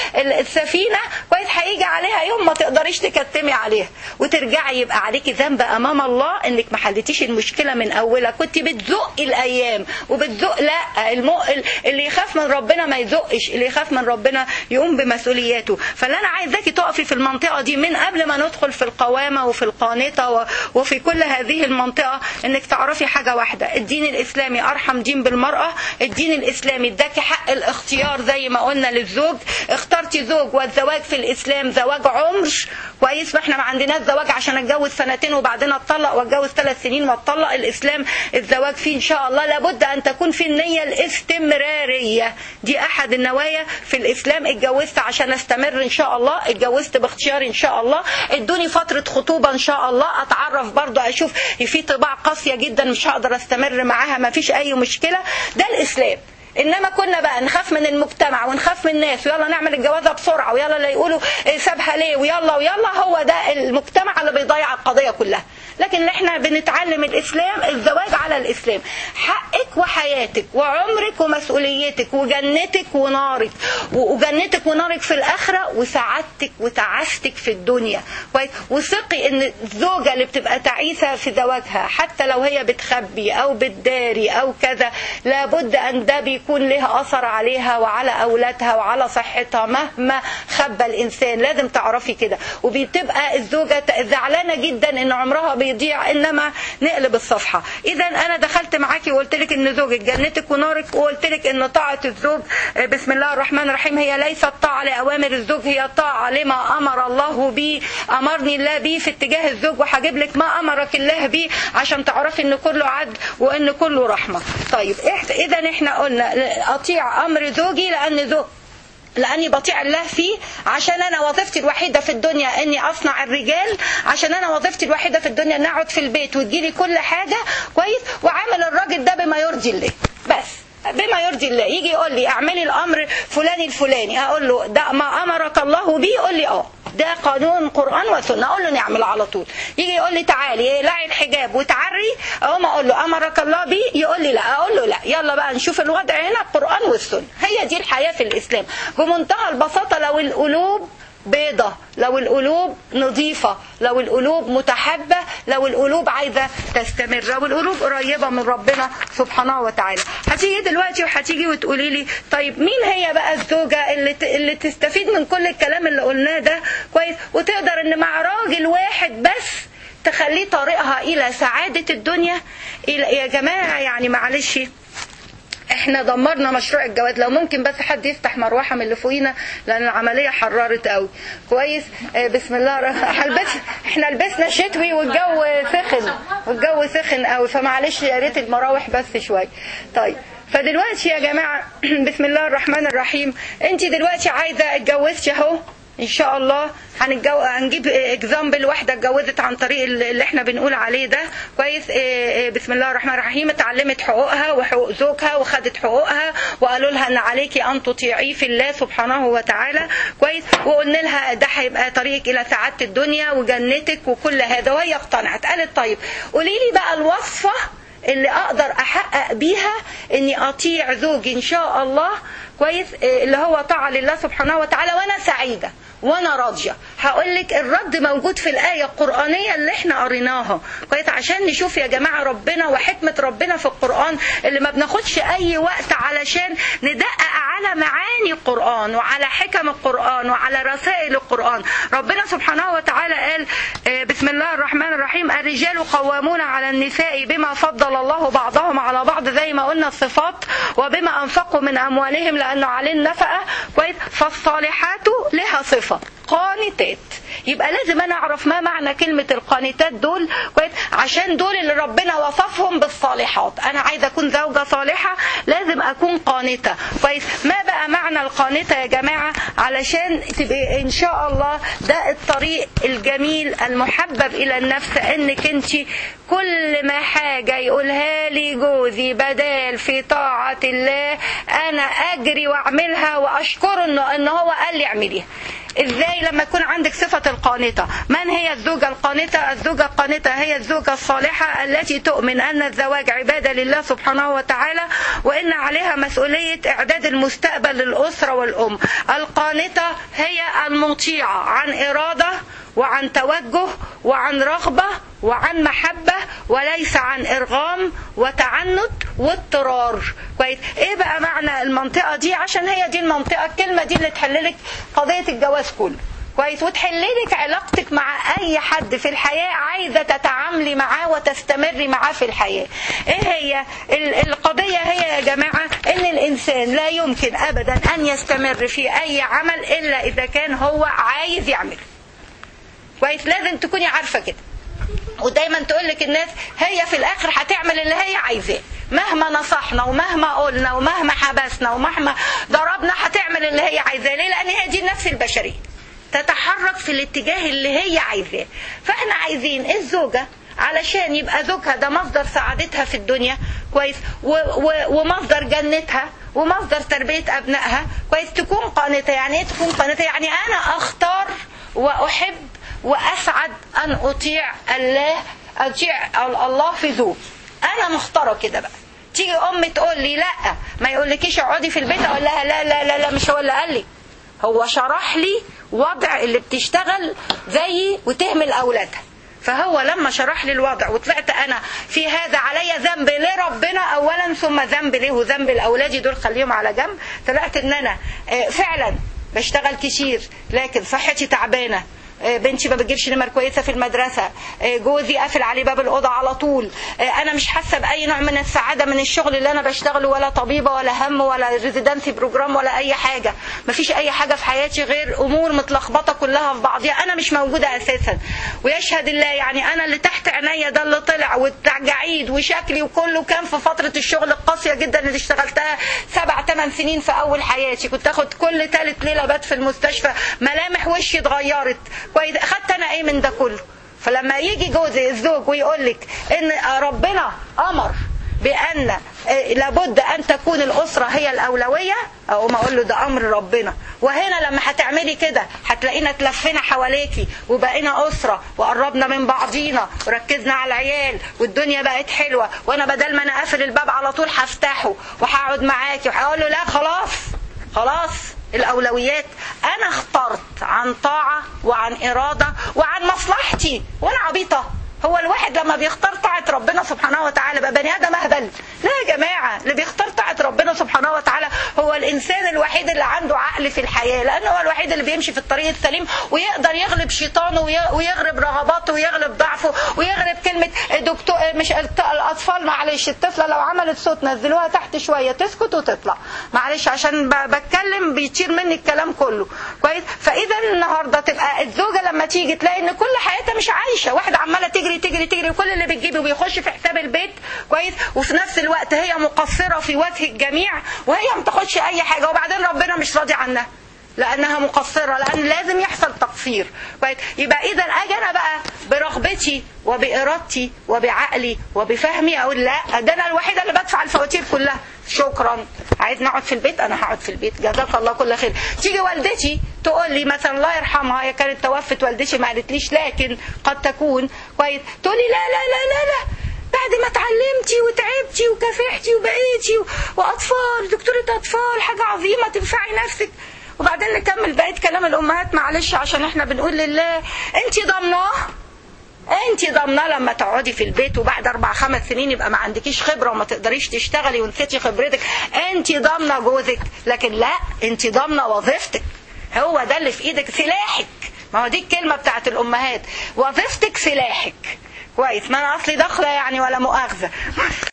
S1: السفينه كويس، هيجي عليها يوم ما تقدريش تكتمي عليها وترجعي يبقى عليكي ذنب امام الله انك ما حلتيش المشكله من اولها. كنت بتزقي الايام وبتزق. لا، المؤمن اللي يخاف من ربنا ما يزقش، اللي يخاف من ربنا يقوم بمسؤولياته. فاللي انا عايزاكي تقفي في المنطقه دي من قبل ما ندخل في القوامه وفي القانطه وفي كل هذه المنطقه، انك تعرفي حاجه واحده: الدين الاسلامي ارحم دين بالمراه. الدين الاسلامي اداكي حق الاختيار زي ما قلنا للزوج، اخترتي زوج، والزواج في الاسلام زواج عمر كويس. ما احنا ما عندناش زواج عشان اتجوز سنتين وبعدين اتطلق واتجوز ثلاث سنين واتطلق. الاسلام الزواج فيه ان شاء الله لابد ان تكون في النيه الاستمراريه. دي احد النوايا في الاسلام. اتجوزت عشان استمر ان شاء الله، اتجوزت باختياري ان شاء الله، ادوني فتره خطوبه ان شاء الله اتعرف برضو اشوف في طباع قاسيه جدا مش هقدر استمر معاها، ما فيش اي مشكله. ده الاسلام. انما كنا بقى نخاف من المجتمع ونخاف من الناس ويلا نعمل الجوازه بسرعه ويلا اللي يقولوا سابها ليه ويلا ويلا، هو ده المجتمع اللي بيضيع القضيه كلها. لكن احنا بنتعلم الاسلام، الزواج على الاسلام، حقك وحياتك وعمرك ومسؤوليتك وجنتك ونارك، وجنتك ونارك في الاخره وسعادتك وتعاستك في الدنيا كويس. وثقي ان الزوجه اللي بتبقى تعيسه في زواجها حتى لو هي بتخبي او بتداري او كذا، لابد ان ده بيكون لها اثر عليها وعلى اولادها وعلى صحتها مهما خبى الانسان. لازم تعرفي كده. وبتبقى الزوجه زعلانه جدا ان عمرها بيضيع، انما نقلب الصفحه. اذا انا دخلت معاكي وقلت لك ان زوجك جنتك ونارك، وقلت لك ان طاعه الزوج بسم الله الرحمن الرحيم هي ليست طاعه لاوامر الزوج، هي طاعه لما امر الله به، امرني الله به في اتجاه الزوج، وهجيب لك ما امرك الله به عشان تعرفي ان كله عدل وان كله رحمه. طيب اذا احنا قلنا اطيع امر زوجي لان زوج لاني بطيع الله فيه، عشان انا وظيفتي الوحيده في الدنيا اني اصنع الرجال، عشان انا وظيفتي الوحيده في الدنيا اني اقعد في البيت وتجيلي كل حاجه كويس، وعامل الراجل ده بما يرضي الله بس، بما يرضي الله. يجي يقول لي اعملي الامر فلاني الفلاني، اقول له ده ما امرك الله به، يقول لي اه ده قانون قرآن وسنة، اقول له نعمل على طول. يجي يقول لي تعالي لعي الحجاب وتعري، اقوم اقول له امرك الله بيه، يقول لي لا، اقول له لا، يلا بقى نشوف الوضع هنا القرآن والسنة. هي دي الحياة في الاسلام بمنتهى البساطة. لو القلوب بيضة، لو القلوب نظيفة، لو القلوب متحبة، لو القلوب عايزة تستمر، لو القلوب قريبة من ربنا سبحانه وتعالى. هتيجي دلوقتي وهتيجي وتقولي لي طيب مين هي بقى الزوجة اللي اللي تستفيد من كل الكلام اللي قلناه ده كويس، وتقدر ان مع راجل واحد بس تخليه طريقها الى سعادة الدنيا؟ يا جماعة يعني معلش احنا دمرنا مشروع الجواز. لو ممكن بس حد يفتح مروحه من اللي فوقينا لان العمليه حررت قوي كويس. اه بسم الله هلبس، احنا لبسنا شتوي والجو سخن والجو سخن قوي، فمعلش يا ريت المراوح بس شويه. طيب فدلوقتي يا جماعه بسم الله الرحمن الرحيم، انت دلوقتي عايزه اتجوزتي اهو ان شاء الله، هنتجو... هنجيب اكزامبل واحده اتجوزت عن طريق اللي احنا بنقول عليه ده كويس. بسم الله الرحمن الرحيم، اتعلمت حقوقها وحقوق زوجها وخدت حقوقها، وقالوا لها ان عليكي ان تطيعيه في الله سبحانه وتعالى كويس، وقلنا لها ده هيبقى طريقك الى سعاده الدنيا وجنتك وكل هذا، وهي اقتنعت. قالت طيب قولي لي بقى الوصفه اللي اقدر احقق بيها اني اطيع زوجي ان شاء الله كويس، اللي هو طاعه لله سبحانه وتعالى وانا سعيده وانا راضيه. هقول لك الرد موجود في الايه القرانيه اللي احنا قريناها كويس، عشان نشوف يا جماعه ربنا وحكمه ربنا في القران اللي ما بناخدش اي وقت علشان ندقق على معاني القران وعلى حكم القران وعلى رسائل القران. ربنا سبحانه وتعالى قال بسم الله الرحمن الرحيم: الرجال قوامون على النساء بما فضل الله بعضهم على بعض، زي ما قلنا الصفات، وبما انفقوا من اموالهم لانه عليه النفقه كويس. فالصالحات لها صفه قانتات، يبقى لازم انا اعرف ما معنى كلمة القانتات دول كويس، عشان دول اللي ربنا وصفهم بالصالحات. انا عايزة اكون زوجة صالحة لازم اكون قانتة كويس. ما بقى معنى القانتة يا جماعة؟ علشان تبقى ان شاء الله ده الطريق الجميل المحبب الى النفس، انك انت كل ما حاجة يقولها لي جوزي بدال في طاعة الله انا اجري واعملها واشكره انه ان هو قال لي اعمليها. ازاي؟ لما يكون عندك صفة القانتة. من هي الزوجة القانتة؟ الزوجة القانتة هي الزوجة الصالحة التي تؤمن ان الزواج عبادة لله سبحانه وتعالى، وان عليها مسؤولية اعداد المستقبل للأسرة والأم. القانتة هي المطيعة عن إرادة وعن توجه وعن رغبة وعن محبة، وليس عن إرغام وتعنت واضطرار كويس. ايه بقى معنى المنطقة دي؟ عشان هي دي المنطقة، الكلمة دي اللي تحللك قضية الجواز كله كويس، وتحللك علاقتك مع اي حد في الحياة عايزة تتعاملي معاه وتستمري معاه في الحياة. ايه هي القضية؟ هي يا جماعة ان الانسان لا يمكن ابدا ان يستمر في اي عمل الا اذا كان هو عايز يعمله كويس. لازم تكوني عارفة كده، ودايما تقولك الناس هي في الاخر هتعمل اللي هي عايزاه، مهما نصحنا ومهما قلنا ومهما حبسنا ومهما ضربنا هتعمل اللي هي عايزاه. ليه؟ لان هي دي النفس البشرية، تتحرك في الاتجاه اللي هي عايزاه. فاحنا عايزين الزوجة علشان يبقى زوجها ده مصدر سعادتها في الدنيا كويس، و و ومصدر جنتها ومصدر تربية ابنائها كويس، تكون قانتة. يعني ايه تكون قانتة؟ يعني انا اختار واحب واسعد ان اطيع الله، اطيع الله في زوج. انا مختاره كده. بقى تيجي ام تقول لي لا ما يقولكيش اقعدي في البيت، اقول لها لا لا لا لا مش هو اللي قال لي، هو شرح لي وضع اللي بتشتغل زيي وتهمل اولادها. فهو لما شرح لي الوضع وطلعت انا في هذا عليا ذنب لربنا اولا، ثم ذنب ليه وذنب لاولادي دول خليهم على جنب. طلعت ان انا فعلا بشتغل كتير لكن صحتي تعبانه، بنتي ما بتجيبش نمر كويسه في المدرسه، جوزي قافل عليه باب الاوضه على طول، انا مش حاسه باي نوع من السعاده من الشغل اللي انا بشتغله، ولا طبيبه ولا هم ولا ريزيدنسي بروجرام ولا اي حاجه، مفيش اي حاجه في حياتي غير امور متلخبطه كلها في بعضيها، انا مش موجوده اساسا. ويشهد الله يعني انا اللي تحت عينيا ده اللي طلع والتجاعيد وشكلي وكله كان في فتره الشغل القاسيه جدا اللي اشتغلتها سبع ثمان سنين في اول حياتي. كنت اخد كل ثالث ليله بات في المستشفى، ملامح وشي اتغيرت كويس. اخدت انا ايه من ده كله؟ فلما يجي جوزي الزوج ويقول لك ان ربنا امر بان لابد ان تكون الاسره هي الاولويه، اقوم اقول له ده امر ربنا. وهنا لما هتعملي كده هتلاقينا تلفنا حواليكي وبقينا اسره وقربنا من بعضينا وركزنا على العيال والدنيا بقت حلوه، وانا بدل ما انا قافل الباب على طول هفتحه وهقعد معاكي وهقول له لا خلاص خلاص الأولويات أنا اخترت عن طاعة وعن إرادة وعن مصلحتي. وأنا عبيطة؟ هو الواحد لما بيختار طاعة ربنا سبحانه وتعالى بقى بني آدم أهبل؟ لا يا جماعة، اللي بيختار طاعة ربنا سبحانه وتعالى هو الإنسان الوحيد اللي عنده عقل في الحياة، لأنه هو الوحيد اللي بيمشي في الطريق السليم ويقدر يغلب شيطانه ويغلب رغباته ويغلب ضعفه ويغلب كلمة دكتور مش الأطفال. معلش الطفلة لو عملت صوت نزلوها تحت شوية تسكت وتطلع، معلش عشان بتكلم بيطير مني الكلام كله كويس. فإذا النهاردة تبقى الزوجة لما تيجي تلاقي إن كل حياتها مش عايشة، واحدة عمالة تجري تجري تجري وكل اللي بتجيبه بيخش في حساب البيت كويس، وفي نفس الوقت هي مقصرة في وجه الجميع وهي ما تاخدش اي حاجة، وبعدين ربنا مش راضي عنها لانها مقصرة، لان لازم يحصل تقصير كويس. يبقى اذا اجي انا بقى برغبتي وبارادتي وبعقلي وبفهمي اقول لا، ده انا الوحيدة اللي بدفع الفواتير كلها، شكرا، عايز نقعد في البيت انا هقعد في البيت، جزاك الله كل خير. تيجي والدتي تقول لي مثلا الله يرحمها، هي كانت توفت والدتي ما قالتليش لكن قد تكون كويس، تقول لي لا لا لا لا لا بعد ما اتعلمتي وتعبتي وكافحتي وبقيتي واطفال دكتورة اطفال حاجة عظيمة تنفعي نفسك. وبعدين نكمل بقية كلام الامهات معلش عشان احنا بنقول لله انت ضمناه، انت ضامنه لما تقعدي في البيت وبعد اربع خمس سنين يبقى ما عندكيش خبره وما تقدريش تشتغلي ونسيتي خبرتك، انت ضامنه جوزك، لكن لا انت ضامنه وظيفتك، هو ده اللي في ايدك، سلاحك. ما هو دي الكلمه بتاعت الامهات، وظيفتك سلاحك كويس. ما انا اصلي داخله يعني ولا مؤاخذه